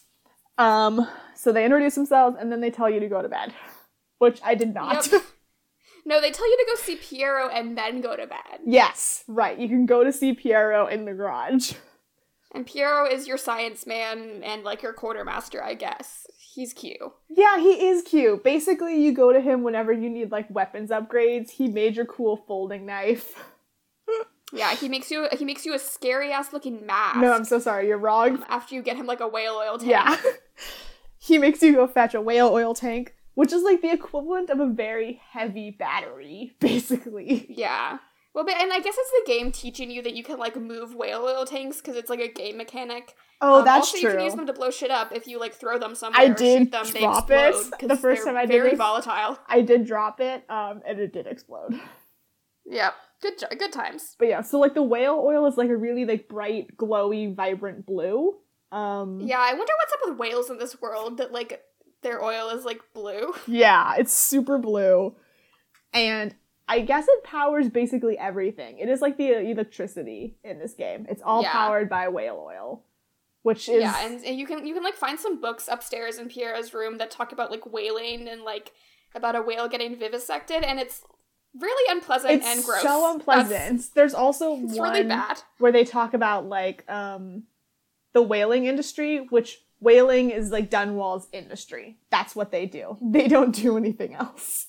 So they introduce themselves, and then they tell you to go to bed. Which I did not. Yep. No, they tell you to go see Piero and then go to bed. Yes, right. You can go to see Piero in the garage. And Piero is your science man and, like, your quartermaster, I guess. He's cute. Yeah, he is cute. Basically, you go to him whenever you need, like, weapons upgrades. He made your cool folding knife. Yeah, he makes you a scary-ass looking mask. No, I'm so sorry. You're wrong. After you get him, like, a whale oil tank. Yeah. He makes you go fetch a whale oil tank, which is, like, the equivalent of a very heavy battery, basically. Yeah. Well, but, and I guess it's the game teaching you that you can, like, move whale oil tanks, because it's, like, a game mechanic. Oh, that's also, true. You can use them to blow shit up if you, like, throw them somewhere I or did shoot them, drop they it. explode. The first time I did very this, volatile. I did drop it, and it did explode. Yep. Good times. But yeah, so, like, the whale oil is, like, a really, like, bright, glowy, vibrant blue. Yeah, I wonder what's up with whales in this world that, like, their oil is, like, blue. Yeah, it's super blue. And I guess it powers basically everything. It is like the electricity in this game. It's all powered by whale oil. Which is... Yeah, and you can, like, find some books upstairs in Piero's room that talk about, like, whaling and, like, about a whale getting vivisected, and it's really unpleasant and gross. It's so unpleasant. There's also it's one really bad. Where they talk about, like, the whaling industry, which whaling is, like, Dunwall's industry. That's what they do. They don't do anything else.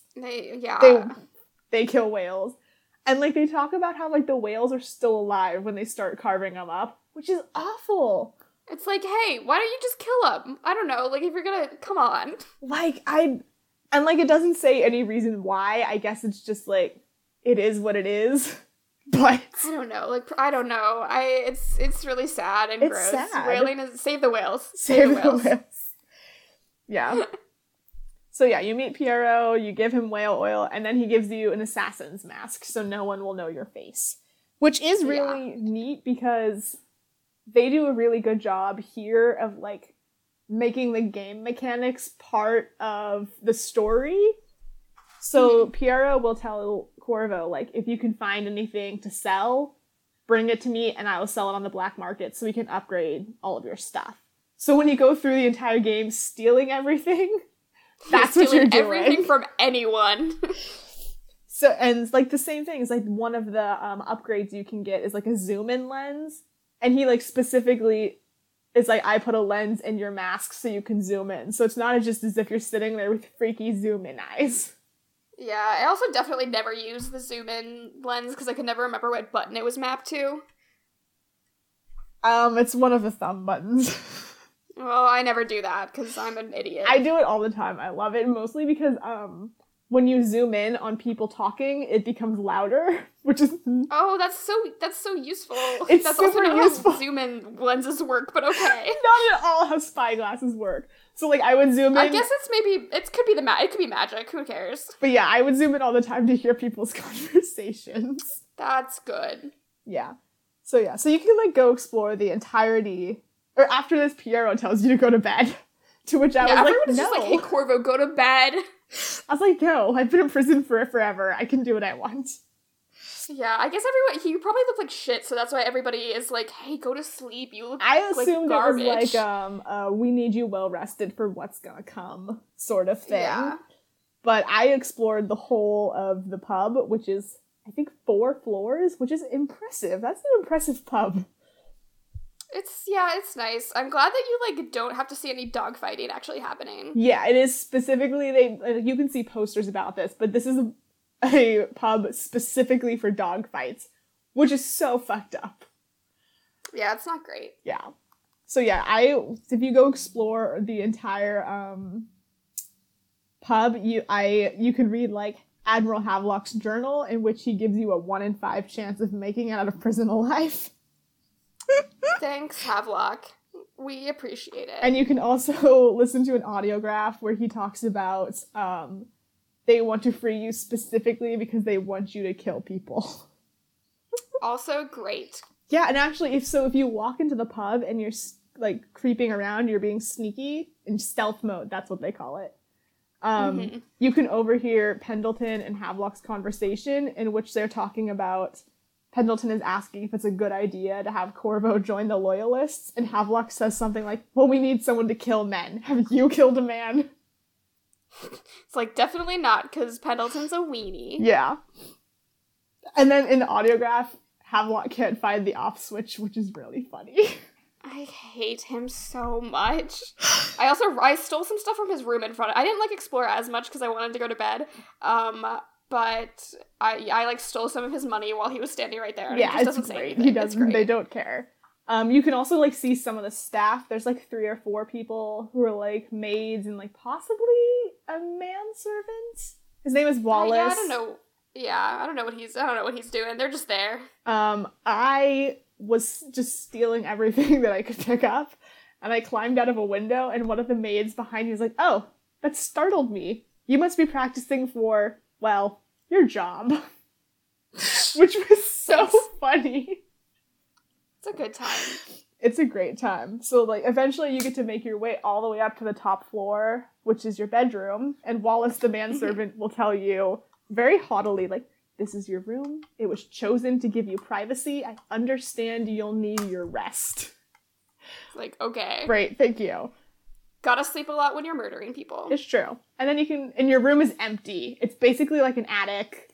They kill whales. And, like, they talk about how, like, the whales are still alive when they start carving them up, which is awful. It's like, hey, why don't you just kill them? I don't know, like, if you're gonna, come on. Like, and, like, it doesn't say any reason why. I guess it's just, like, it is what it is. But I don't know. Like, I don't know. It's really sad and gross. Sad. Whaling is save the whales. Save the whales. Yeah. So yeah, you meet Piero, you give him whale oil, and then he gives you an assassin's mask, so no one will know your face. Which is really neat because they do a really good job here of, like, making the game mechanics part of the story. So Piero will tell Corvo, like, if you can find anything to sell, bring it to me and I will sell it on the black market so we can upgrade all of your stuff. So when you go through the entire game stealing everything, that's what you're doing. Everything from anyone. So, and, like, the same thing is, like, one of the upgrades you can get is, like, a zoom-in lens. And he, like, specifically is like, I put a lens in your mask so you can zoom in. So it's not just as if you're sitting there with freaky zoom-in eyes. Yeah, I also definitely never used the zoom-in lens because I could never remember what button it was mapped to. It's one of the thumb buttons. Well, I never do that because I'm an idiot. I do it all the time. I love it, mostly because, when you zoom in on people talking, it becomes louder, which is... Oh, that's so useful. It's that's super also not useful. How zoom-in lenses work, but okay. Not at all how spy glasses work. So, like, I would zoom in... I guess it could be magic, who cares? But yeah, I would zoom in all the time to hear people's conversations. That's good. Yeah. So you can, like, go explore the entirety... Or after this, Piero tells you to go to bed. To which I was like, no. Just like, hey, Corvo, go to bed. I was like, no, I've been in prison for forever. I can do what I want. Yeah, I guess he probably looked like shit, so that's why everybody is like, hey, go to sleep. You look I assumed like garbage. It was like, we need you well rested for what's gonna come sort of thing. Yeah. But I explored the whole of the pub, which is, I think, 4 floors, which is impressive. That's an impressive pub. It's nice. I'm glad that you, like, don't have to see any dogfighting actually happening. Yeah, it is specifically, you can see posters about this, but this is a pub specifically for dogfights, which is so fucked up. Yeah, it's not great. Yeah. So yeah, if you go explore the entire, pub, you can read, like, Admiral Havelock's journal, in which he gives you a 1 in 5 chance of making it out of prison alive. Thanks, Havelock. We appreciate it. And you can also listen to an audiograph where he talks about they want to free you specifically because they want you to kill people. Also great. Yeah, and actually, if you walk into the pub and you're, like, creeping around, you're being sneaky, in stealth mode, that's what they call it. You can overhear Pendleton and Havelock's conversation in which they're talking about Pendleton is asking if it's a good idea to have Corvo join the Loyalists, and Havelock says something like, well, we need someone to kill men. Have you killed a man? It's like, definitely not, because Pendleton's a weenie. Yeah. And then in the audiograph, Havelock can't find the off switch, which is really funny. I hate him so much. I stole some stuff from his room in front of... I didn't, like, explore as much because I wanted to go to bed. But I like, stole some of his money while he was standing right there. And Yeah, he just it's doesn't say great. anything. He doesn't. They don't care. You can also, like, see some of the staff. There's, like, 3 or 4 people who are, like, maids and, like, possibly a manservant. His name is Wallace. I don't know. Yeah, I don't know what he's doing. They're just there. I was just stealing everything that I could pick up, and I climbed out of a window, and one of the maids behind me was like, oh, that startled me. You must be practicing for, well, your job. Which was so funny. It's a good time. It's a great time. So, like, eventually you get to make your way all the way up to the top floor, which is your bedroom, and Wallace the manservant will tell you very haughtily, like, this is your room. It was chosen to give you privacy. I understand you'll need your rest. Like, okay. Great, thank you. Gotta sleep a lot when you're murdering people. It's true. And then and your room is empty. It's basically like an attic.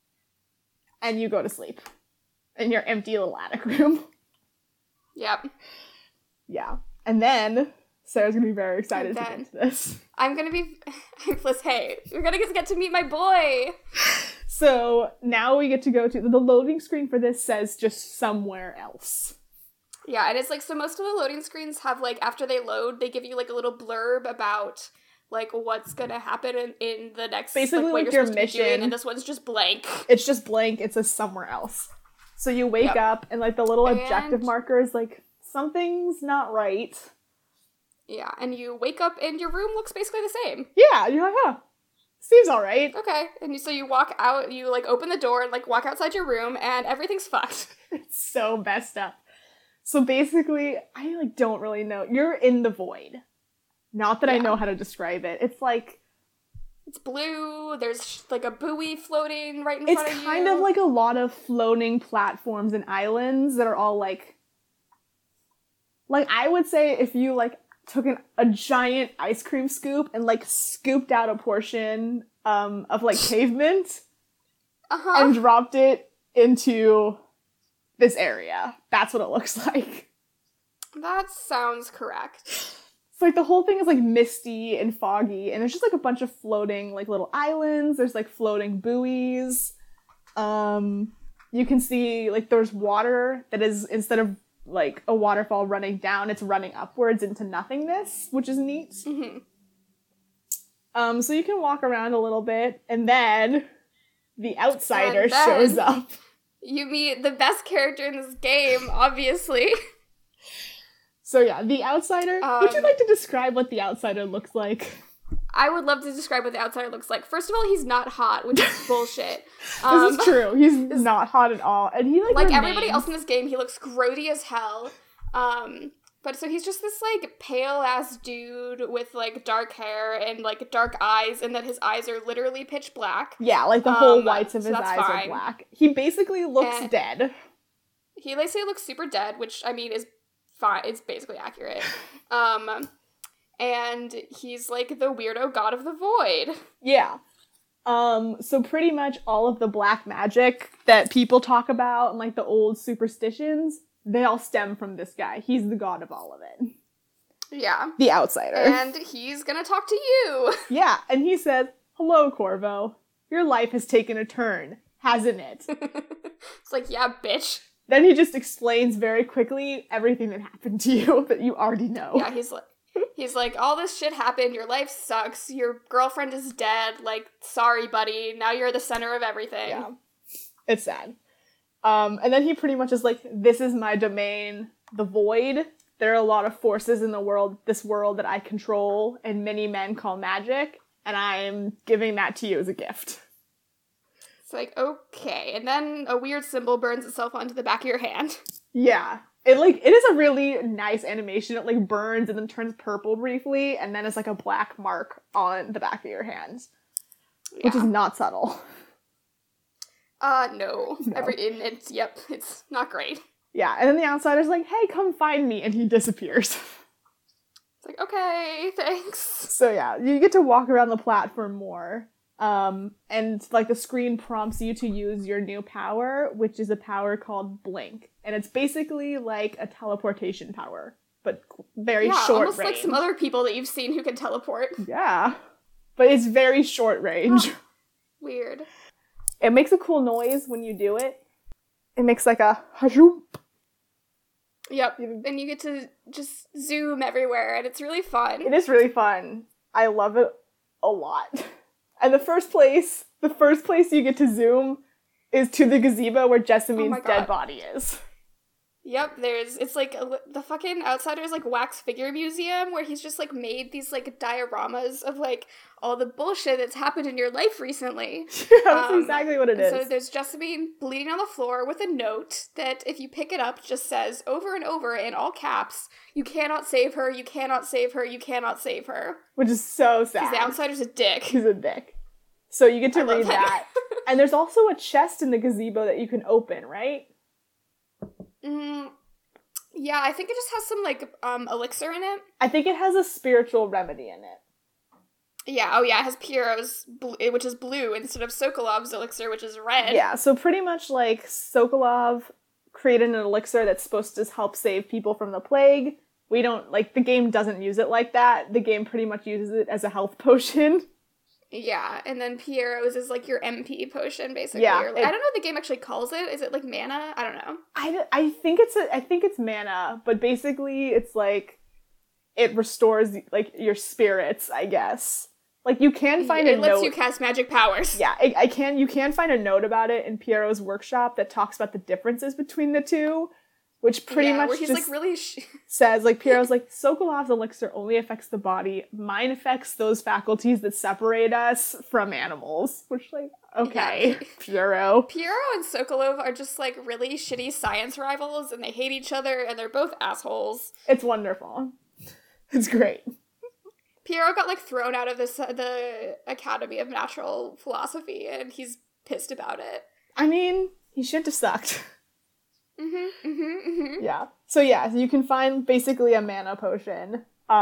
And you go to sleep. In your empty little attic room. Yep. Yeah. And then Sarah's gonna be very excited to get into this. I'm gonna be... Hey, we're gonna get to meet my boy! So, now we get to go to... The loading screen for this says just somewhere else. Yeah, and it's like, so most of the loading screens have, like, after they load, they give you, like, a little blurb about, like, what's gonna happen in the next... Basically, like your mission. Doing, and this one's just blank. It's just blank. It says somewhere else. So you wake up, and, like, the little objective marker is like, something's not right. Yeah, and you wake up, and your room looks basically the same. Yeah, you're like, oh, seems all right. Okay, and so you walk out, you, like, open the door and, like, walk outside your room, and everything's fucked. It's so messed up. So basically, I, like, don't really know. You're in the void. Not that I know how to describe it. It's like... It's blue, there's, like, a buoy floating right in front of you. It's kind of like a lot of floating platforms and islands that are all, like... Like, I would say if you, like, took a giant ice cream scoop and, like, scooped out a portion of, like, pavement and dropped it into this area. That's what it looks like. That sounds correct. It's like the whole thing is, like, misty and foggy, and there's just, like, a bunch of floating, like, little islands. There's, like, floating buoys. You can see, like, there's water that is, instead of, like, a waterfall running down, it's running upwards into nothingness, which is neat. Mm-hmm. So you can walk around a little bit, and then the outsider shows up. You meet the best character in this game, obviously. So yeah, the outsider. Would you like to describe what the outsider looks like? I would love to describe what the outsider looks like. First of all, he's not hot, which is bullshit. This is true. He's not hot at all, and he like everybody else in this game, he looks grody as hell. But so he's just this, like, pale-ass dude with, like, dark hair and, like, dark eyes, and then his eyes are literally pitch black. Yeah, like, the whole whites of his eyes are black. He basically looks dead. He basically looks super dead, which, I mean, is fine. It's basically accurate. And he's, like, the weirdo god of the void. Yeah. So pretty much all of the black magic that people talk about and, like, the old superstitions, they all stem from this guy. He's the god of all of it. Yeah. The outsider. And he's gonna talk to you. Yeah, and he says, hello, Corvo. Your life has taken a turn, hasn't it? It's like, yeah, bitch. Then he just explains very quickly everything that happened to you that you already know. Yeah, he's like, all this shit happened, your life sucks, your girlfriend is dead, like, sorry, buddy, now you're the center of everything. Yeah. It's sad. And then he pretty much is like, this is my domain, the void. There are a lot of forces in this world that I control, and many men call magic, and I'm giving that to you as a gift. It's like, okay. And then a weird symbol burns itself onto the back of your hand. Yeah. it is a really nice animation. It like burns and then turns purple briefly, and then it's like a black mark on the back of your hands, which is not subtle. No. It's not great. Yeah, and then the outsider's like, hey, come find me, and he disappears. It's like, okay, thanks. So yeah, you get to walk around the platform more. And like the screen prompts you to use your new power, which is a power called Blink. And it's basically like a teleportation power, but very short almost range. Like some other people that you've seen who can teleport. Yeah, but it's very short range. Weird. It makes a cool noise when you do it. It makes like a hajoop. Yep, and you get to just zoom everywhere, and it's really fun. It is really fun. I love it a lot. And the first place you get to zoom is to the gazebo where Jessamine's dead body is. Yep, it's like the fucking Outsider's like wax figure museum where he's just like made these like dioramas of like all the bullshit that's happened in your life recently. That's exactly what it is. So there's Jessamine bleeding on the floor with a note that if you pick it up just says over and over in all caps, you cannot save her, you cannot save her, you cannot save her. Which is so sad. Because the Outsider's a dick. He's a dick. So you get to read that. And there's also a chest in the gazebo that you can open, right? Yeah, I think it just has some, like, elixir in it. I think it has a spiritual remedy in it. Yeah, it has Piero's, which is blue, instead of Sokolov's elixir, which is red. Yeah, so pretty much, like, Sokolov created an elixir that's supposed to help save people from the plague. We don't, like, the game doesn't use it like that. The game pretty much uses it as a health potion. Yeah, and then Piero's is like your MP potion, basically. Yeah, I don't know what the game actually calls it. Is it like mana? I don't know. I think it's mana, but basically it's like it restores like your spirits, I guess. Like you can find a note. It lets you cast magic powers. Yeah, you can find a note about it in Piero's workshop that talks about the differences between the two. Which pretty much where he's just like really says, like, Piero's like, Sokolov's elixir only affects the body. Mine affects those faculties that separate us from animals. Which, like, okay, yeah. Piero and Sokolov are just, like, really shitty science rivals, and they hate each other, and they're both assholes. It's wonderful. It's great. Piero got, like, thrown out of the Academy of Natural Philosophy, and he's pissed about it. I mean, he shouldn't have sucked. Yeah. So you can find basically a mana potion,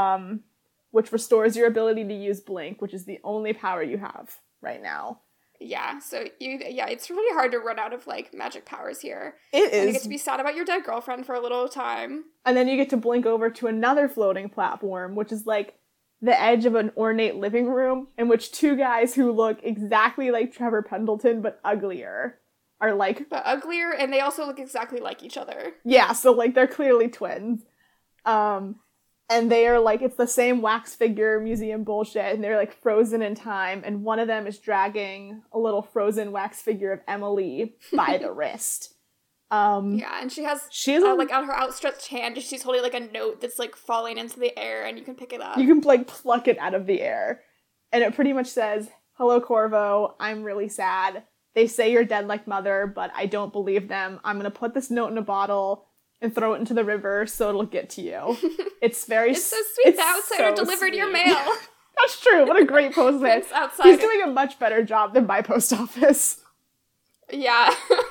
which restores your ability to use Blink, which is the only power you have right now. Yeah, so it's really hard to run out of, like, magic powers here. It is. And you get to be sad about your dead girlfriend for a little time. And then you get to blink over to another floating platform, which is, like, the edge of an ornate living room, in which two guys who look exactly like Trevor Pendleton, but uglier, are like... But uglier, and they also look exactly like each other. Yeah, so, like, they're clearly twins. And they are, like, it's the same wax figure museum bullshit, and they're, like, frozen in time, and one of them is dragging a little frozen wax figure of Emily by the wrist. Yeah, and she has like, on her outstretched hand, she's holding, like, a note that's, like, falling into the air, and you can pick it up. You can, like, pluck it out of the air. And it pretty much says, "Hello, Corvo, I'm really sad. They say you're dead like mother, but I don't believe them. I'm gonna put this note in a bottle and throw it into the river so it'll get to you." It's very It's so sweet. The outsider delivered your mail. That's true. What a great postman. He's doing a much better job than my post office. Yeah.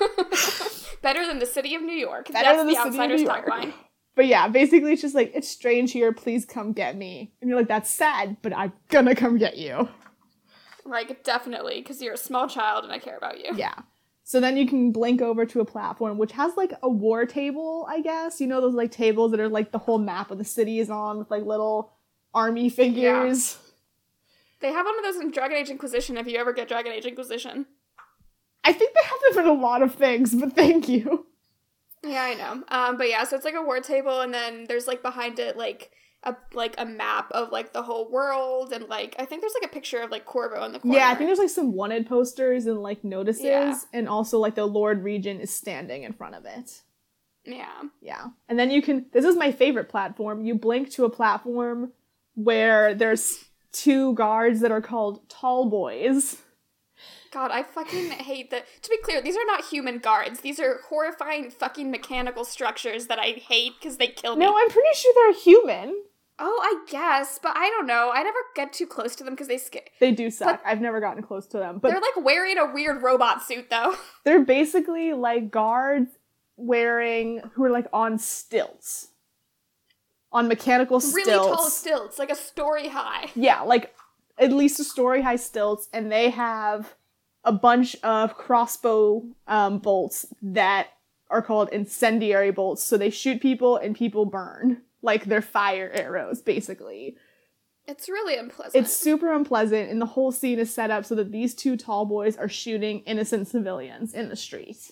Better than the city of New York. That's the outsider's tagline. But yeah, basically it's just like, it's strange here, please come get me. And you're like, that's sad, but I'm gonna come get you. Like, definitely, because you're a small child and I care about you. Yeah. So then you can blink over to a platform, which has, like, a war table, I guess. You know those, like, tables that are, like, the whole map of the city is on with, like, little army figures? Yeah. They have one of those in Dragon Age Inquisition if you ever get Dragon Age Inquisition. I think they have them in a lot of things, but thank you. Yeah, I know. But yeah, so it's, like, a war table, and then there's, like, behind it, like a map of, like, the whole world, and, like, I think there's, like, a picture of, like, Corvo in the corner. Yeah, I think there's, like, some wanted posters and, like, notices, and also, like, the Lord Regent is standing in front of it. Yeah. Yeah. And then you can, this is my favorite platform, you blink to a platform where there's two guards that are called Tall Boys. God, I fucking hate that. To be clear, these are not human guards. These are horrifying fucking mechanical structures that I hate because they kill me. No, I'm pretty sure they're human. Oh, I guess, but I don't know. I never get too close to them because they scare. They do suck. I've never gotten close to them. But they're like wearing a weird robot suit, though. They're basically like guards who are like on stilts. On mechanical stilts. Really tall stilts, like a story high. Yeah, like at least a story high stilts, and they have a bunch of crossbow bolts that are called incendiary bolts, so they shoot people and people burn. Like, they're fire arrows, basically. It's really unpleasant. It's super unpleasant, and the whole scene is set up so that these two tall boys are shooting innocent civilians in the streets.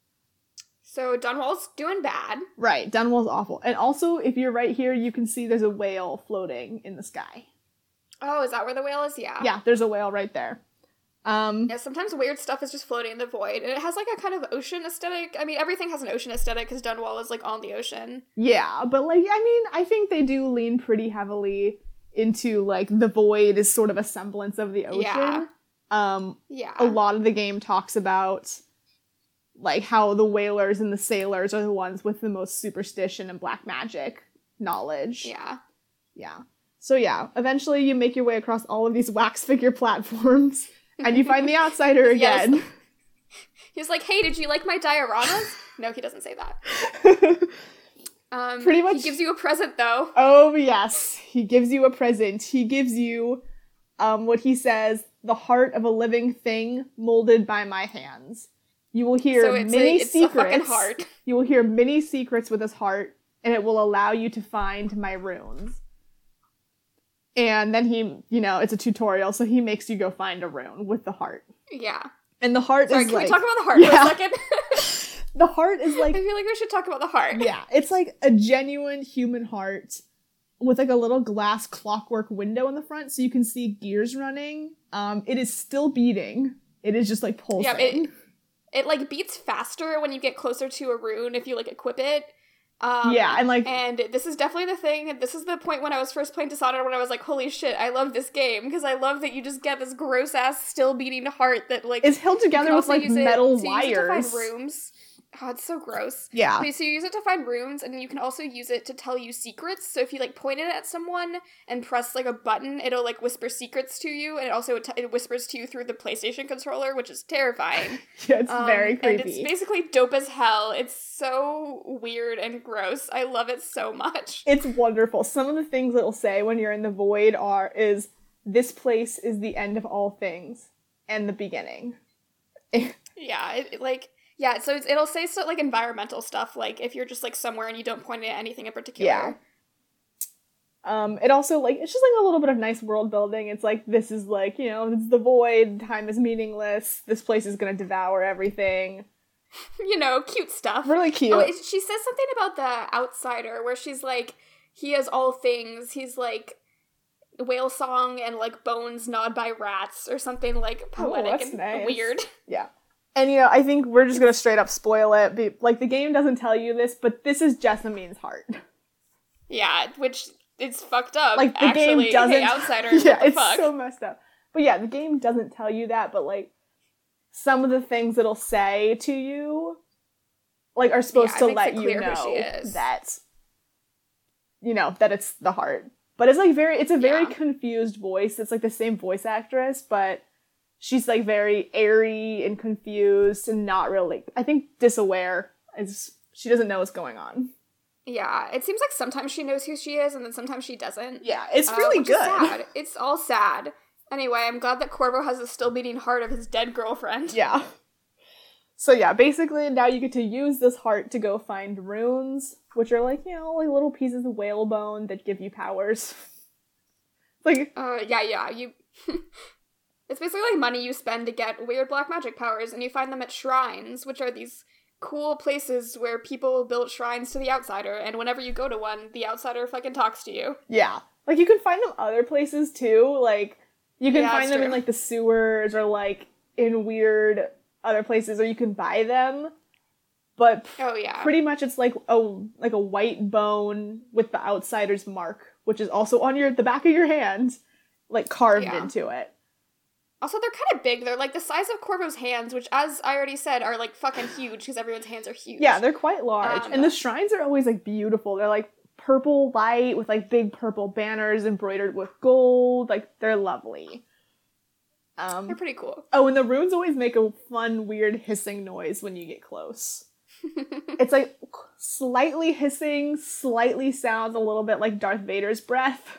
So Dunwall's doing bad. Right, Dunwall's awful. And also, if you're right here, you can see there's a whale floating in the sky. Oh, is that where the whale is? Yeah. Yeah, there's a whale right there. Yeah, sometimes weird stuff is just floating in the void, and it has like a kind of ocean aesthetic. I mean, everything has an ocean aesthetic because Dunwall is like on the ocean. Yeah, but like, I mean, I think they do lean pretty heavily into like the void is sort of a semblance of the ocean. Yeah. A lot of the game talks about like how the whalers and the sailors are the ones with the most superstition and black magic knowledge. Yeah. Yeah. So yeah, eventually you make your way across all of these wax figure platforms. And you find the outsider again. Yes. He's like, hey, did you like my dioramas? No, he doesn't say that. Pretty much. He gives you a present, though. Oh, yes. He gives you a present. He gives you, what he says, the heart of a living thing molded by my hands. You will hear many secrets. A fucking heart. You will hear many secrets with this heart, and it will allow you to find my runes. And then he, it's a tutorial, so he makes you go find a rune with the heart. Yeah. And the heart Sorry, is can like... we talk about the heart for a second? The heart is like... I feel like we should talk about the heart. Yeah, it's like a genuine human heart with like a little glass clockwork window in the front so you can see gears running. It is still beating. It is just like pulsing. Yeah, it like beats faster when you get closer to a rune if you like equip it. And this is definitely the thing. This is the point when I was first playing Dishonored when I was like, holy shit, I love this game because I love that you just get this gross ass still beating heart that like is held together with like metal wires. Use it to find rooms. Oh, it's so gross. Yeah. Okay, so you use it to find runes, and then you can also use it to tell you secrets. So if you, like, point it at someone and press, like, a button, it'll, like, whisper secrets to you, and it also it whispers to you through the PlayStation controller, which is terrifying. Yeah, it's very creepy. And it's basically dope as hell. It's so weird and gross. I love it so much. It's wonderful. Some of the things it'll say when you're in the void is, this place is the end of all things, and the beginning. Yeah, Yeah, so it'll say stuff like environmental stuff, like if you're just like somewhere and you don't point at anything in particular. Yeah. It also like it's just like a little bit of nice world building. It's like this is like, it's the void, time is meaningless, this place is gonna devour everything. Cute stuff. Really cute. Oh, she says something about the outsider where she's like, he has all things, he's like whale song and like bones gnawed by rats or something like poetic and nice. Weird. Yeah. And, I think we're just going to straight up spoil it. Like, the game doesn't tell you this, but this is Jessamine's heart. Yeah, which is fucked up. Like, the game doesn't... Hey, outsiders, yeah, what the it's fuck? so messed up. But yeah, the game doesn't tell you that, but, like, some of the things it'll say to you, like, are supposed to let you know that, that it's the heart. But it's, like, it's a very confused voice. It's, like, the same voice actress, but... She's, like, very airy and confused and not really, I think, disaware. She doesn't know what's going on. Yeah, it seems like sometimes she knows who she is and then sometimes she doesn't. Yeah, it's really good. Is sad. It's all sad. Anyway, I'm glad that Corvo has a still beating heart of his dead girlfriend. Yeah. So yeah, basically now you get to use this heart to go find runes, which are like, like little pieces of whale bone that give you powers. Like... you... It's basically like money you spend to get weird black magic powers, and you find them at shrines, which are these cool places where people build shrines to the outsider, and whenever you go to one, the outsider fucking talks to you. Yeah. Like, you can find them other places, too. Like, you can find them in, like, the sewers, or, like, in weird other places, or you can buy them. But pretty much it's like a white bone with the outsider's mark, which is also on the back of your hand, like, carved into it. Also, they're kind of big. They're like the size of Corvo's hands, which, as I already said, are like fucking huge because everyone's hands are huge. Yeah, they're quite large. And the shrines are always like beautiful. They're like purple light with like big purple banners embroidered with gold. Like, they're lovely. They're pretty cool. Oh, and the runes always make a fun, weird hissing noise when you get close. It's like slightly hissing, slightly sounds a little bit like Darth Vader's breath.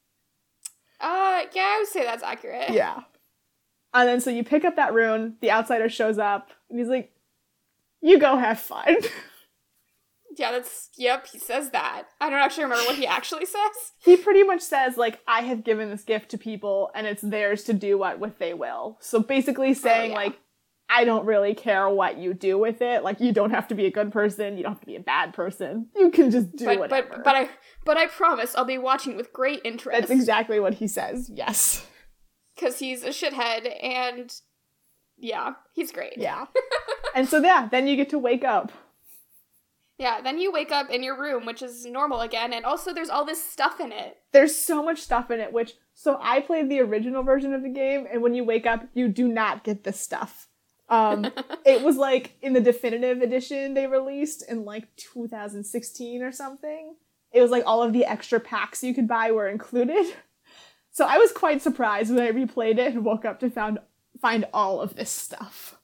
Yeah, I would say that's accurate. Yeah. And then so you pick up that rune, the outsider shows up, and he's like, you go have fun. Yeah, yep, he says that. I don't actually remember what he actually says. He pretty much says, like, I have given this gift to people, and it's theirs to do what with they will. So basically saying, like, I don't really care what you do with it. Like, you don't have to be a good person, you don't have to be a bad person. You can just do whatever. But I promise I'll be watching with great interest. That's exactly what he says, yes. Because he's a shithead, and yeah, he's great. Yeah. And so, yeah, then you get to wake up. Yeah, then you wake up in your room, which is normal again, and also there's all this stuff in it. There's so much stuff in it, so I played the original version of the game, and when you wake up, you do not get this stuff. It was, like, in the definitive edition they released in, like, 2016 or something. It was, like, all of the extra packs you could buy were included. So I was quite surprised when I replayed it and woke up to find all of this stuff.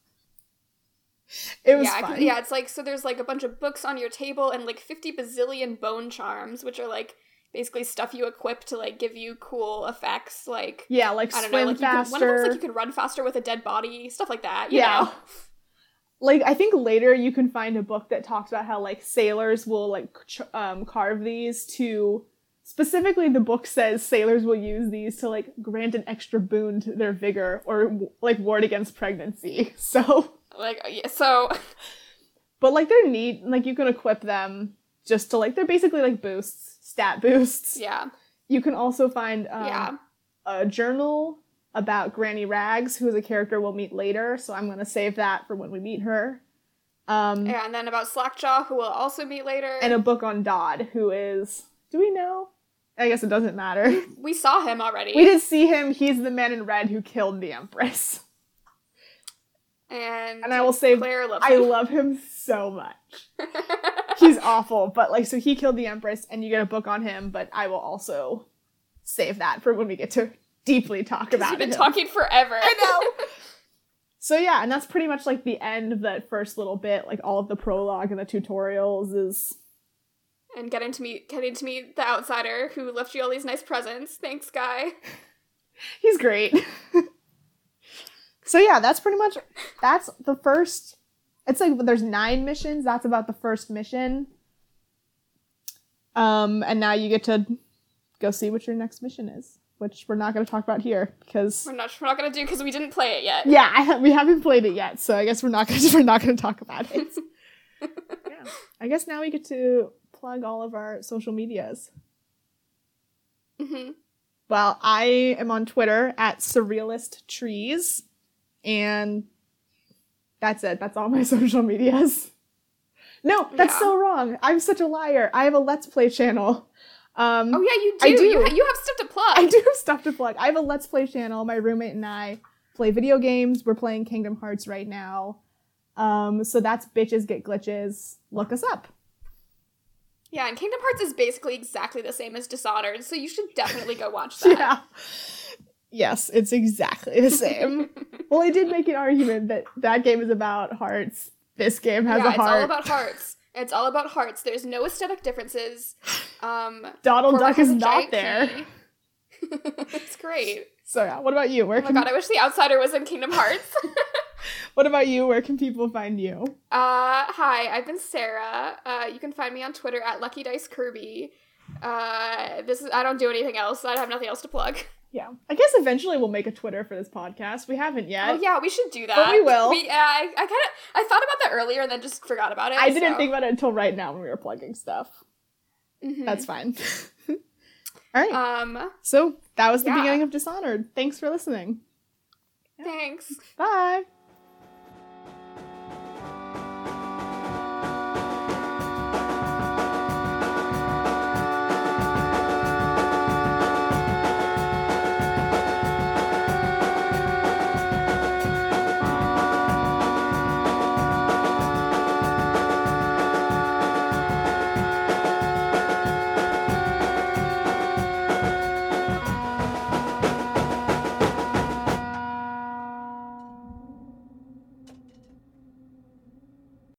It was fun. Yeah, it's like, so there's like a bunch of books on your table and like 50 bazillion bone charms, which are like basically stuff you equip to like give you cool effects, like, yeah, like I don't know, like faster. One of them's like you can run faster with a dead body, stuff like that. You know. Like, I think later you can find a book that talks about how like sailors will like carve these to, specifically the book says sailors will use these to like grant an extra boon to their vigor or like ward against pregnancy. So. Like, yeah, so... But, like, they're neat. Like, you can equip them just to, like, they're basically, like, boosts. Stat boosts. Yeah. You can also find a journal about Granny Rags, who is a character we'll meet later, so I'm going to save that for when we meet her. Yeah, and then about Slackjaw, who we'll also meet later. And a book on Dodd, who is... Do we know? I guess it doesn't matter. We saw him already. We did see him. He's the man in red who killed the Empress. And I will say, I love him so much. He's awful, but like, so he killed the Empress, and you get a book on him, but I will also save that for when we get to deeply talk about it. You've been talking forever. I know! So yeah, and that's pretty much like the end of that first little bit, like all of the prologue and the tutorials is... And getting to meet the outsider who left you all these nice presents. Thanks, guy. He's great. So yeah, that's the first, it's like, there's 9 missions, that's about the first mission. And now you get to go see what your next mission is, which we're not going to talk about here, because... We're not going to do, because we didn't play it yet. Yeah, we haven't played it yet, so I guess we're not going to talk about it. Yeah. I guess now we get to plug all of our social medias. Mm-hmm. Well, I am on Twitter at SurrealistTrees. And that's it. That's all my social medias. No, that's so wrong. I'm such a liar. I have a Let's Play channel. Oh, yeah, you do. I do. You have stuff to plug. I do have stuff to plug. I have a Let's Play channel. My roommate and I play video games. We're playing Kingdom Hearts right now. So that's Bitches Get Glitches. Look us up. Yeah, and Kingdom Hearts is basically exactly the same as Dishonored, so you should definitely go watch that. Yeah. Yes, it's exactly the same. Well, I did make an argument that that game is about hearts. This game has a heart. Yeah, it's all about hearts. It's all about hearts. There's no aesthetic differences. Donald Duck is not there. It's great. So yeah, what about you? Oh my god, I wish The Outsider was in Kingdom Hearts. What about you? Where can people find you? Hi, I've been Sarah. You can find me on Twitter at Lucky Dice Kirby. I don't do anything else. I have nothing else to plug. Yeah. I guess eventually we'll make a Twitter for this podcast. We haven't yet. Oh yeah, we should do that. But we will. I thought about that earlier and then just forgot about it. I didn't think about it until right now when we were plugging stuff. Mm-hmm. That's fine. All right. So that was the beginning of Dishonored. Thanks for listening. Thanks. Bye.